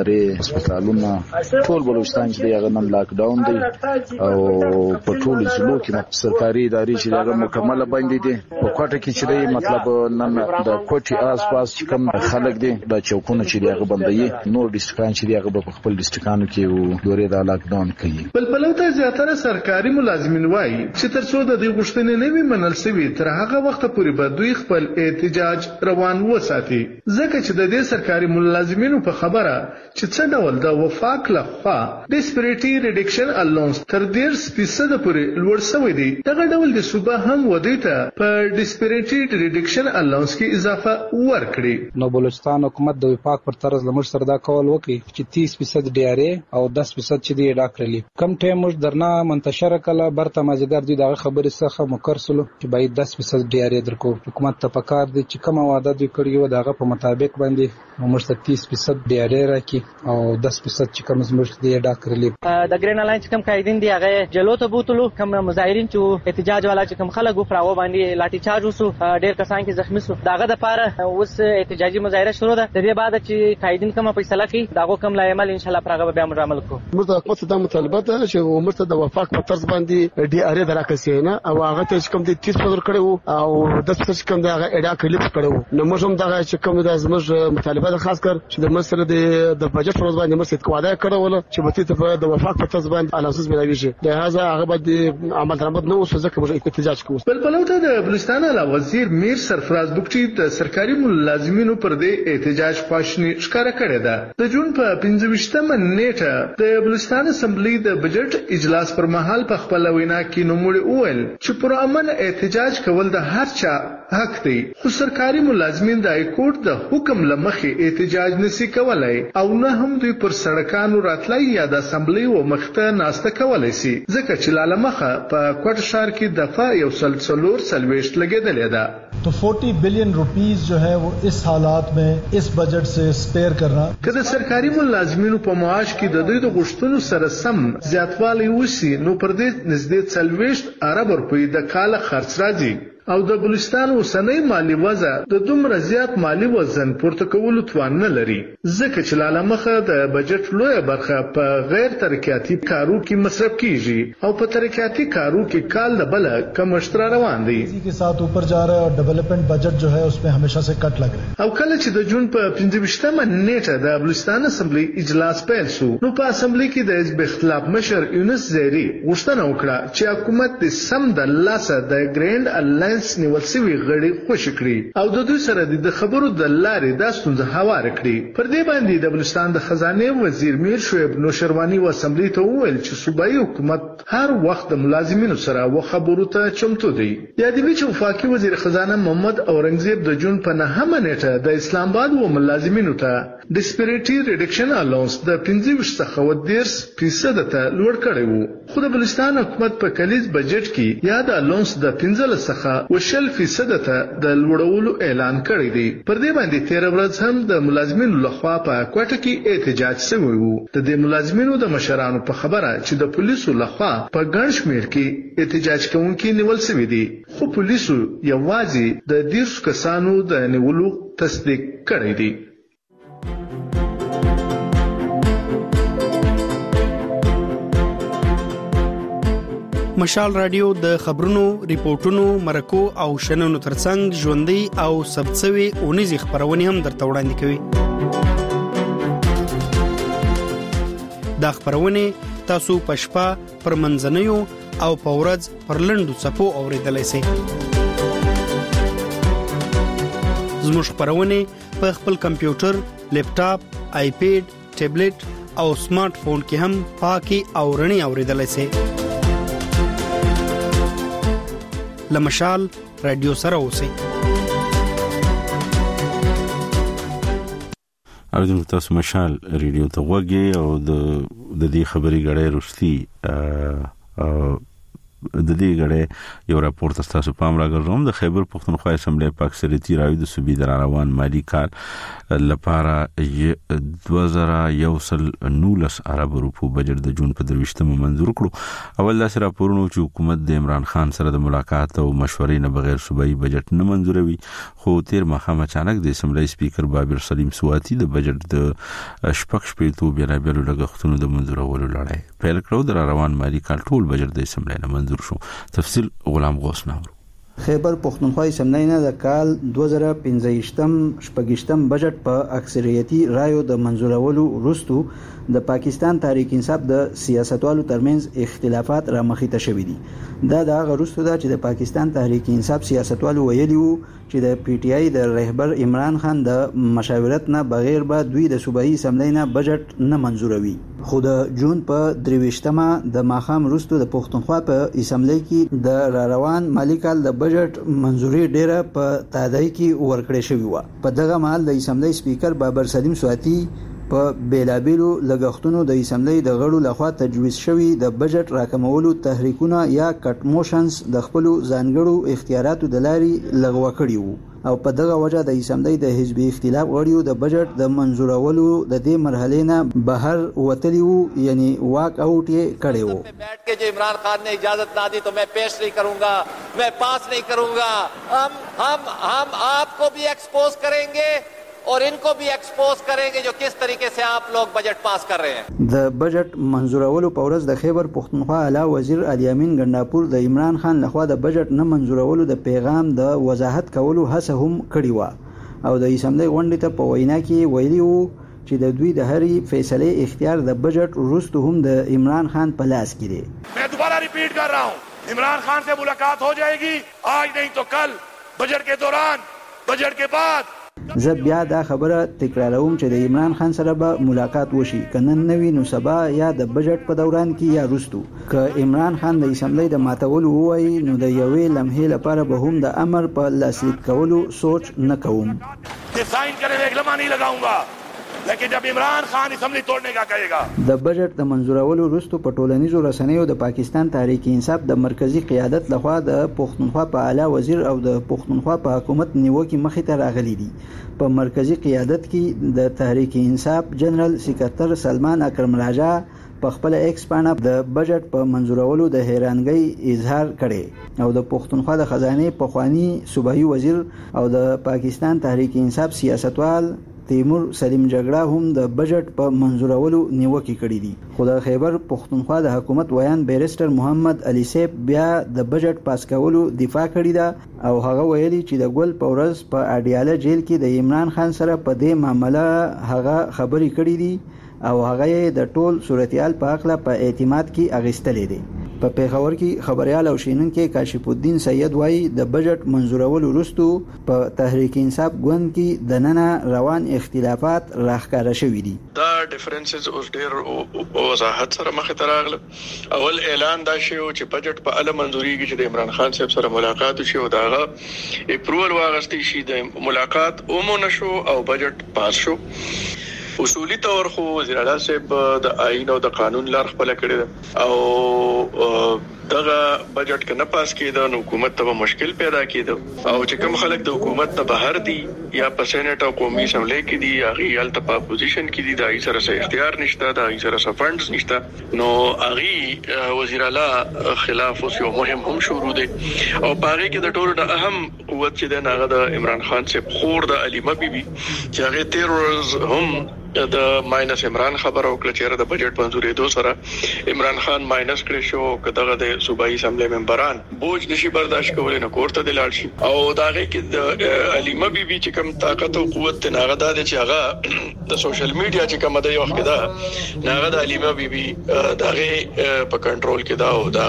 هسپتالونه ټول بلوچستان چې هغه نن لاک ډاون دی او په ټول ضلعو کې سرکاري ادارې چې هغه مکمله بندي دي په کوټه کې چې دی مطلب نن د کوټي آس پاس کوم خلک دي د چوکونو چې هغه بندي نور ډیسټریکټان چې هغه په خپل ډیسټریکټانو کې دوره د لاک ډاون کوي. بل بلوته زیاتره سرکاري ملازمین وایي چې تر څو د دې غوښتنې نه وي منل شوی تر هغه وخت پورې به دوی خپل احتجاج روان وساتي ځکه چې د دې سرکاري ملازمینو په خبره چې څه ډول د وفاق لخوا ډیسپریټي ریډکشن الاونس تر ډیرس فیصد پورې لوړ شوی دی. دغه ډول د صوبه هم ودی ته په ډیسپریټي ریډکشن الاونس کې اضافه ورکړي. نو بلوچستان حکومت د وفاق پر طرز لمر سره دا کول وکړي چې تیس فیصد ډی ار ای او دس فیصد چې دی ډاکټرلی کم ټیم مش درنا منتشر کله برته مازیګر دی دغه خبرې څخه مکرسلو چې باید دس فیصد ډی ار ای درکو. حکومت ته پکار دی چې کوم وعده دوی کړی و دغه په مطابق باندې موږ تیس فیصد ډی ار ای راکې او دس فیصد چې کوم زموږ دی ډاکټرلی. د ګرین الاینس کوم قائدین دی هغه جلو ته بوتلو کوم مظاهرین چې احتجاج والا چې کوم خلک وفراو باندې لاټي چارج وسو ډیر کسان کې زخمی شو. داغه د پاره اوس احتجاجي مظاهره شروع ده. د دې بعد چې قائدین کوم فیصله کوي داغه کوم لا عمل ان شاء الله پرغه به موږ عمل کوو. موږ د حکومت د مطالبه ده چې عمر ته د وفاق په طرز باندې ډی ار ای دراکسي نه او هغه ته کوم د تیس پر کړو او د څه کوم د هغه اډا کلیپ کړو. نو موږ هم دا چې کوم د زموږ مطالبه ده خاص کر چې د مسله د بجټ پر باندې موږ څه وعده کړو چې به ته د وفاق په طرز باندې الاساس ملوي شي. لہذا هغه باندې عمل درآمد نو اوس ځکه موږ احتجاج کوو. بل بلوته د بلوچستان علاوه وزیر میر سرفراز بوکچی د سرکاري ملازمینو پر دې احتجاج خواشنی ښکارا کړی ده. د جون په پنځه ویشتمه نیټه د بلوچستان اسمبلی د بجټ اجلاس پر مهال په خپل وینا کې نوموړي وویل چې پر امن احتجاج کول د هر چا حق دی خو سرکاري ملازمین د هایکورټ د حکم لمخې احتجاج نشي کولای او نه هم دوی پر سړکانو راتلای یا د اسمبلی و مخته ناسته کولای شي ځکه چې لاله مخه په کوټ شهر کې دفعه یو سلسلور سلويشت لګیدلې ده. तो चालीस बिलियन रुपीस जो है वो इस हालात में इस बजट से स्पेयर करना که د سرکاري ملازمینو په معاش کې د دوی د غوښتنو سره سم زیاتوالی وشي نو پر دې نږدې څلوېښت ارب روپۍ د کال خرڅ راځي او د بلوچستان اوسنۍ مالی وضع د دومره زیات مالی وزن پورته کولو توان نه لري ځکه چې لاله مخه د بجټ لویه برخه په غیر ترقیاتي کارو کې مصرف کیږي او په ترقیاتي کارو کې کال د بل کمشتره روان دي. اسی के साथ ऊपर जा रहा है और डेवलपमेंट बजट जो है उसमें हमेशा से कट लग रहा है. او کله چې د جون په پنځه ویشتمه نیټه د بلوچستان اسمبلی اجلاس پیل شو نو په اسمبلی کې د حزب اختلاف مشر یونس زیری غوښتنه وکړه چې حکومت د سم د لاسه د ګرینډ الاینس نیول سوي غړي خوش کړي او د دوی سره د خبرو د لارې د ستونزه هوار کړي. پر دې باندې د بلوچستان د خزانه وزیر میر شعیب نوشروانی و اسمبلی ته وویل چې صوبایي حکومت هر وخت د ملازمینو سره و خبرو ته چمتو دی. یادوي چې وفاقي وزیر خزانه محمد اورنګزیب د جون په نهمه نیټه د اسلام آباد و ملازمینو ته ډیسپریټي ریډکشن الاونس د پنځه ویشت څخه و ډیرس فیصد ته لوړ کړی وو خو د بلوچستان حکومت په کلیز بجټ کې یا د الاونس د پنځه څخه و شل فیصد ته د لوړولو اعلان کړی دی. پر دې باندې تیر ورځ هم د ملازمینو لخوا په کوټه کې احتجاج شوی وو. د دې ملازمینو د مشرانو په خبره چې د پولیسو لخوا په ګڼ شمېر کې احتجاج کوونکي نیول شوي دي خو پولیسو یوازې د دیرش کسانو د نیولو تصدیق کړی دی. مشال رادیو د خبرونو، ریپورتونو، مرکو او شننو ترڅنګ ژوندۍ او سبڅوي اونیزي خبرونه هم درته وړاندې کوي. دا خبرونه تاسو پښپا پر منځنیو او پورز پر لندو صفو اوریدلای شئ. زموږ خبرونه په خپل کمپیوټر، لیپټاپ، آیپیډ، ټابلیټ او سمارټ فون کې هم پاکي او رڼي اوریدلای شئ. لمشال رادیو سره اوسئ. اردن تاسو مشال رادیو ته وګورئ او د د دې خبرې غړې رښتي د دې غړې یو راپور تاسو پام راغلم د خیبر پختونخوا اسمبلی په اکثریتي رایو د صوبې د روان مالی کال لپاره دوه زره یو سل نولس ارب روپو بجټ د جون په درويشتمه منظور کړو. اول داسې راپورونه چې حکومت د عمران خان سره د ملاقات او مشورې نه بغیر صوبایي بجټ نه منظوروي، خو تیر مخامه اچانک د اسمبلی سپیکر بابر سلیم سواتی د بجټ د شپږ شپېتو بیلابیلو لګښتونو د منظورولو لړۍ پیل کړو. د روان مالی کال ټول بجټ د اسمبلی نه منظور شو. تفصیل غلام غوث ناور. خیبر پختونخوا اسمبلی نه د کال دوه زره پنځه شپږم بجټ په اکثریتي رایو د منظورولو وروسته د پاکستان تحریک انصاف د سیاستوالو ترمنځ اختلافات را مخې ته شوي دي. دا د هغه وروسته ده چې د پاکستان تحریک انصاف سیاستوالو ویلي وو چې د پی ټی آی د رهبر عمران خان د مشاورت نه بغیر به دوی د صوبایي اسمبلی نه بجټ نه منظوروي. خو د جون په درويشتمه د ماخام وروسته د پختونخوا په اسمبلی کې د روان مالی کال د بجټ منظوري ډیره په تادای کې ورکړې شوې و. په دغه مهال د اسمبلی سپیکر بابر سلیم سواتی په بیلابیلو لګښتونو د اسمبلی د غړو لخوا تجویز شوی د بجټ راکمولو تحریکونه یا کټ موشنز د خپل ځانګړو اختیاراتو د لاري لغوه کړي وو او په دغه وجه د اسمبلی د حزبي اختلاف غړیو د بجټ د منظورولو د دې مرحلې نه بهر وتلی وو، یعنی واک اوټ یې کړی وو. بیٹھ کے جو عمران خان نے اجازت نہ دی تو میں پیش نہیں کروں گا، میں پاس نہیں کروں گا. ہم ہم ہم آپ کو بھی ایکسپوز کریں گے اور ان کو بھی ایکسپوز کریں گے جو کس طریقے سے آپ لوگ بجٹ پاس کر رہے ہیں. د بجټ منظورولو په ورځ د خیبر پختونخوا اعلی وزیر الیامین ګنداپور د عمران خان لخوا د بجټ نه منظورولو د پیغام د وضاحت کولو هڅه هم کړې و او د اسمبلی غونډې ته په وینا کې ویلي وو چې د دوی د هرې فیصلې اختیار د بجټ وروسته هم د عمران خان په لاس کې دی. میں دوبارہ ریپیٹ کر رہا ہوں، عمران خان سے ملاقات ہو جائے گی آج نہیں تو کل، بجٹ کے دوران، بجٹ کے بعد. زه بیا دا خبره تکراروم چې د عمران خان سره به ملاقات وشي، کنن نوی نو سبا یا د بجټ په دوران کې یا وروسته. که عمران خان د اسمبلی د ماتولو وایي نو د یوې لمحې لپاره به هم د امر په لاسلیک کولو سوچ نه کوم. ساين کرے ایک لمحه نہیں لگاؤں گا، لیکن جب عمران خان اسمبلی توڑنے کا کہے گا. د بجټ د منظورولو وروسته په ټولنیزو رسنیو د پاکستان تحریک انصاف د مرکزی قیادت لخوا د پختونخوا په اعلی وزیر او د پختونخوا په حکومت نیوکه مخې ته راغلي دي. په مرکزی قیادت کې د تحریک انصاف جنرال سکرټر سلمان اکرم راجا په خپل ایکس باندې د بجټ په منظورولو د حیرانګۍ اظهار کړي او د پختونخوا د خزانه پخوانی صوبایي وزیر او د پاکستان تحریک انصاف سیاستوال تیمور سلیم جګړه هم د بجټ په منظورولو نیوکه کړې دي. خو د خیبر پختونخوا د حکومت ویان بیرستر محمد علي سیب بیا د بجټ پاس کولو دفاع کړې ده او هغه ویلي چې د ګل پورز په اډیاله جیل کې د عمران خان سره په دې معاملې هغه خبرې کړې دي او هغه د ټول صورتحال په اړه په اعتماد کې اغستلې دي. په پیښور کې خبريال او شینونکو کاشف الدین سید وایي د بجټ منظورولو وروسته په تحریک انصاف ګوند کې د نن روان اختلافات راښکاره شوې دي. دا ډیفرنسز اوس ډیر وضاحت سره مخ ته راغله. اول اعلان دا شو چې بجټ په اله منظوري کې چې د عمران خان صاحب سره ملاقات وشي او داغه اپروول واغستې شي د ملاقات اومو نشو او بجټ پاس شو. اصولي تور خو وزیر اعلی صاحب د آئین او د قانون لار خپل کړی او دغه بجټ کنه پاس کېده نو حکومت ته مشکل پیدا کېده او چې کوم خلک د حکومت ته بهر دي یا په سېنات او قومي اسمبلی کې دي هغه یالته په اپوزیشن کې دي د ای سره سره اختیار نشته د ای سره سره فندز نشته نو هغه وزیر اعلی خلاف اوس یو مهم هم شروع دي او پاره کې د ټولو د اهم قوت چې د هغه د عمران خان صاحب خور د علیمه بیبي چې هغه تیرورز هم د ماینس عمران خبر او کلچره د بجټ منظوري دوه سره عمران خان ماینس کړی شو کداغه د صوبایي اسمبلی ممبران بوج نشي برداشت کولای نه کوړه د لاړ شي او داغه کې د علیمه بیبي چې کوم طاقت او قوت نه هغه د چې هغه د سوشل میډیا چې کوم د یو وخت دا نه هغه د علیمه بیبي داغه په کنټرول کې دا او دا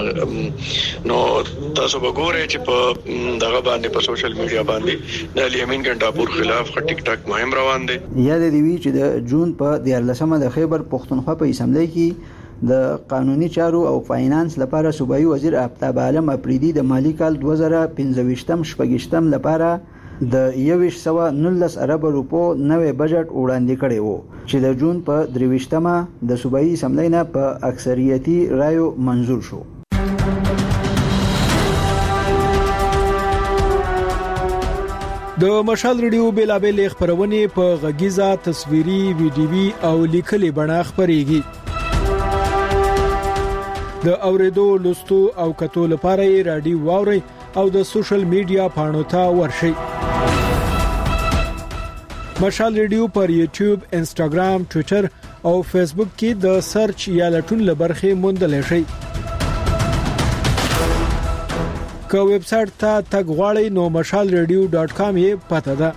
نو تاسو وګورئ چې په دغه باندې په سوشل میډیا باندې د الیمین ګنداپور خلاف ټیک ټاک مهم روان دي. یاد دی وی چې د جون په دیارلسمه د خیبر پختونخوا په اسمبلی کې د قانوني چارو او فاینانس لپاره صوبایي وزیر آفتاب عالم اپریدي د مالی کال دوه زره پنځه شپږم لپاره د یو سوه نولس ارب روپو نوې بجټ وړاندې کړی وو چې د جون په درويشتمه د صوبایي اسمبلی نه په اکثریتي رایو منظور شو. د مشال ریډیو بیلابل خبرونه په غږیزه تصویري ویډیوي او لیکلي بڼه خبريږي. د اوریدو لوستو او کتو لپاره رادیو واوري او د سوشل میډیا پاڼو ته ورشئ. مشال ریډیو پر یوټیوب، انسټاګرام، ټوئیټر او فیسبوک کې د سرچ یا لټون لبرخه موندل شي. که ویب سټ ته تګ غواړئ نو مشال ریډیو ډاټ کام یې پته ده.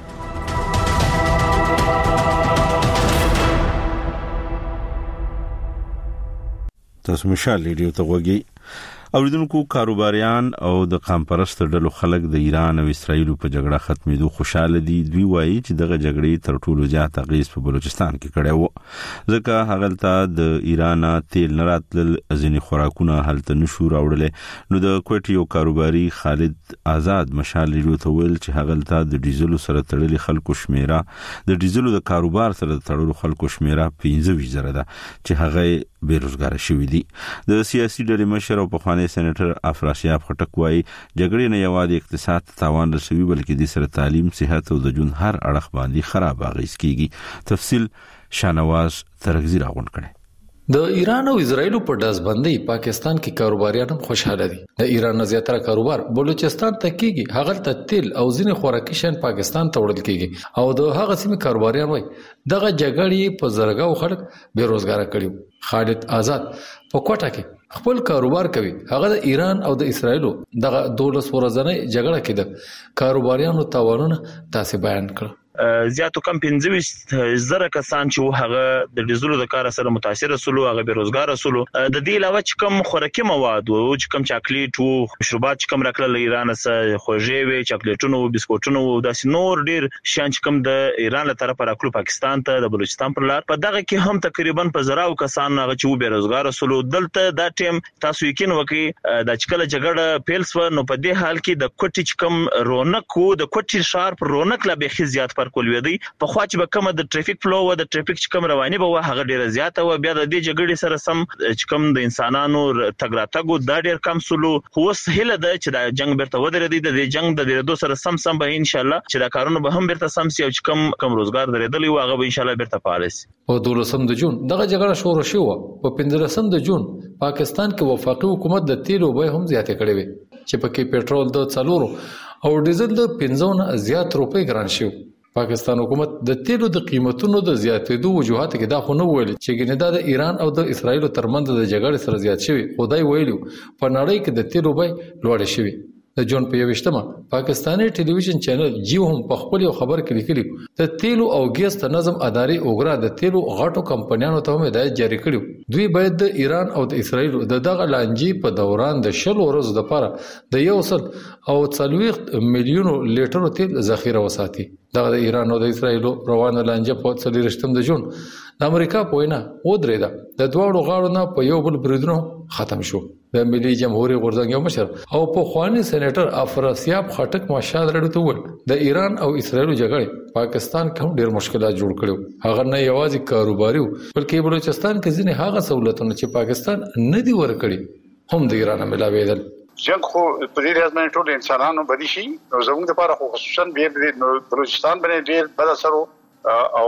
تاسو مشال ریډیو ته وګورئ. اوریدونکو کاروباریان او د قامپرست ډلو خلک د ایران او اسرایل په جګړه ختمېدو خوشاله دي. دوی وایي چې دغه جګړې تر ټولو زیات اغیز په بلوچستان کې کړی و، ځکه هغه ته د ایران تیل نه راتلل، ځینې خوراکونه هلته نشو راوړل. نو د کوټ یو کاروباري خالد آزاد مشال ریډیو ته ویل چې هغه ته د ډیزلو سره تړلي خلکو شمیره د ډیزلو د کاروبار سره تړلو خلکو شمیره پنځه زره ده چې هغه بیروزګار شوی دي. د سیاسي ډلې مشر او پخوانی سېنیټر افراسیاب خټک وايي جګړې نه یوازې اقتصاد ته تاوان رسوي بلکې د سره تعلیم، صحت او د ژوند هر اړخ باندې خراب اغیز کیږي. تفصیل شانواز ترغزی راغونډ کړي. د ایران او اسرایل په داسبندۍ پاکستان کې کاروباریان هم خوشاله دي. د ایران نه زیاتره کاروبار بلوچستان ته کیږي، هغه ته تیل او ځینې خوراکي شیان پاکستان ته وړل کیږي او د هغه سیمې کاروباریان وایي دغه جګړې په زرګاو خلک بیروزګار کړي. خالد آزاد په کوټه کې خپل کاروبار کوي. هغه د ایران او د اسرایل دغه دولس ورځنۍ جګړه کې د کاروباریانو تاوانونه تاسو بیان کړ. زیاتو کم پنځه زره کسان چې هغه د ډیزلو د کار سره متاثر سولو، هغه بیروزګار سولو. د دې علاوه چې کم خوراکي مواد او چې کم چاکلیټ او مشروبات چې کم راکړل ایران سره، خوږې وي، چاکلیټونه او بسکوټونه او داسې نور ډیر شان چې کم د ایران له طرفه راکړل پاکستان ته د بلوچستان پر لار. په دغه کې هم تقریبا په زراو کسان هغه چې بیروزګار سولو. دلته دا ټیم تاسو یقین وکړئ د چکل جګړه پیل سو نو په دې حال کې د کوټی چې کم رونق او د کوټی شار پر رونق لا به زیات کول وی دی. په خوا چې به کومه د ټریفیک فلو او د ټریفیک چې کوم رواني به هغه ډیره زیاته و. بیا د دې جګړې سره سم چې کوم د انسانانو تګ راتګو دا ډیر کم سلو. خو سهله ده چې دا جنگ برته ودرېدي. د جنگ د ډیرو سره سم سم به ان شاء الله چې دا کارونه به هم برته سم سي او چې کوم کوم روزګار درېدلی و هغه به ان شاء الله برته فعال سي. په دولسم د جون دغه جګړه شروع شوه. په پنځلسم د جون پاکستان کې وفاقي حکومت د تیلو بیه هم زیاته کړې وي چې پکې پېټرول د څلورو او ډیزل د پنځونه زیات روپۍ ګران شو. پاکستان حکومت د تیلو د قیمتونو د زیاتېدو وجوهات کې دا خو نه ویل چې ګنې دا د ایران او د اسرایل ترمنځ د جګړې سره زیات شوی. خدای ویلو په نړۍ کې د تیلو بیه لوړ شوی. د جون په یوشتمه پاکستاني ټلویزیون چینل جیو هم په خپل خبر کې لیکلی د تیلو او ګیس تنظیم ادارې اوګرا د تیلو غټو کمپنیانو ته هدایت جاری کړو دوی باید د ایران او د اسرایل د دغه لانجې په دوران د شل ورځې لپاره د یو سل او څلوېښت میلیونو لیټر تیل ذخیره وساتي. دا د ایران او د اسرایل روانه لانجه په څلورشتم د جون د امریکا په وینا ودرېده. د دواړو غاړو نه په یو بل بریدونو ختم شو. د ملي جمهوریت غورځنګ یو مشر او په خواني سېنیټر افراسیاب خټک مشال رډو ته ول د ایران او اسرایل جګړه پاکستان کوم ډیر مشکلات جوړ کړو. هغه نه یوازې کاروباري بلکې بلوچستان کې ځینې هغه سہولتونه چې پاکستان نه دی ورکړي هم د ایران ملاویدل. جنگ خو په دې راز باندې ټول انسانانو بدی شي او زموږ لپاره خو خصوصا به د بلوچستان باندې ډیر بد اثر او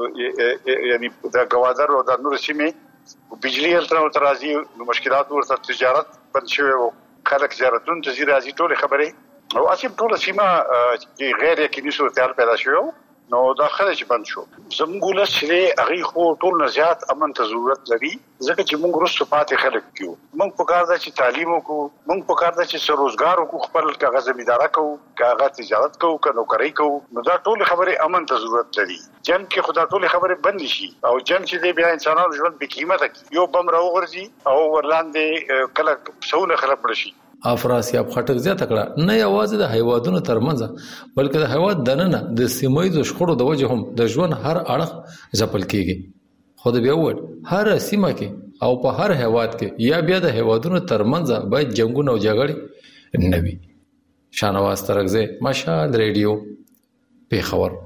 یعنی د گوادر او د نور سیمې بجلی التر ترازی مشکلات ورته تجارت بند شوی او خلک زیارتون ته راځي ټول خبره او اصل ټول سیمه چې غیر یقیني صورتحال پیدا شوی نو داخله چې بند شو. زموږ له سره هغه خو ټول نه زیات امن ته ضرورت لري ځکه چې موږ رسو پاتې خلک کیو. موږ په کار ده چې تعلیم وکړو، موږ په کار ده چې سروزګار وکړو، خپل کاغذ زمیندارا کوو، کاغذ تجارت کوو، کنو کوي کوو. نو دا ټول خبره امن ته ضرورت لري. جنگ کې خدا ټول خبره بند شي او جنگ چې دی بیا انسانانو ژوند به قیمته کوي. یو بم راوغورځي او ورلاندې کله څونه خلک مړ شي. افراسیاب خټک زیاته کړه نه یوازې د حیواناتو ترمنځ بلکې د حیوانات دننه د سیمایي شخړو د وجه هم د ژوند هر اړخ ځپل کیږي. خو د بیا وړ هر سیمه کې او په هر حیوانات کې یا بیا د حیواناتو ترمنځ باید جنگونه او جګړې نه وي. شانواز ترغزی مشال ریډیو پیښور.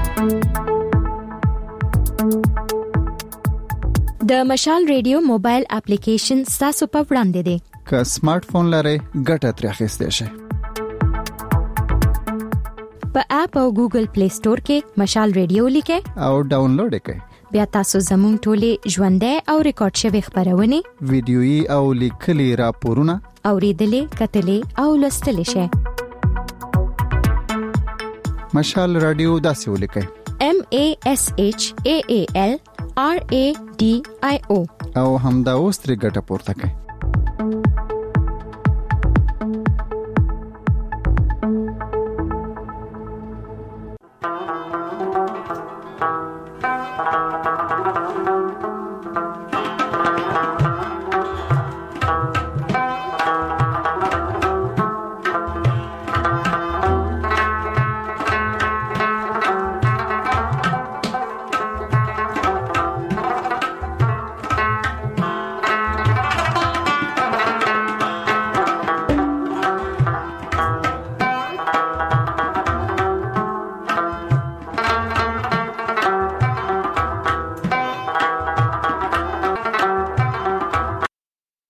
د مشال ریډیو موبایل اپلیکیشن تاسو په وړاندې دی. که سمارټ فون لرئ ګټه ترې اخیستئ شئ. په اپ او ګوګل پلی سٹور کې مشال ریډیو لیکه او ډاونلوډ کړئ. بیا تاسو زموږ ټولې ژوندۍ او ریکارډ شوی خبرونه ویډیويي او لیکلي راپورونه اوریدلې کتلې او لوستلې شئ. مشال رادیو داسې ولیکئ: M A S H A A L R A D I O او همدا اوس تر ګټه پورته کړئ.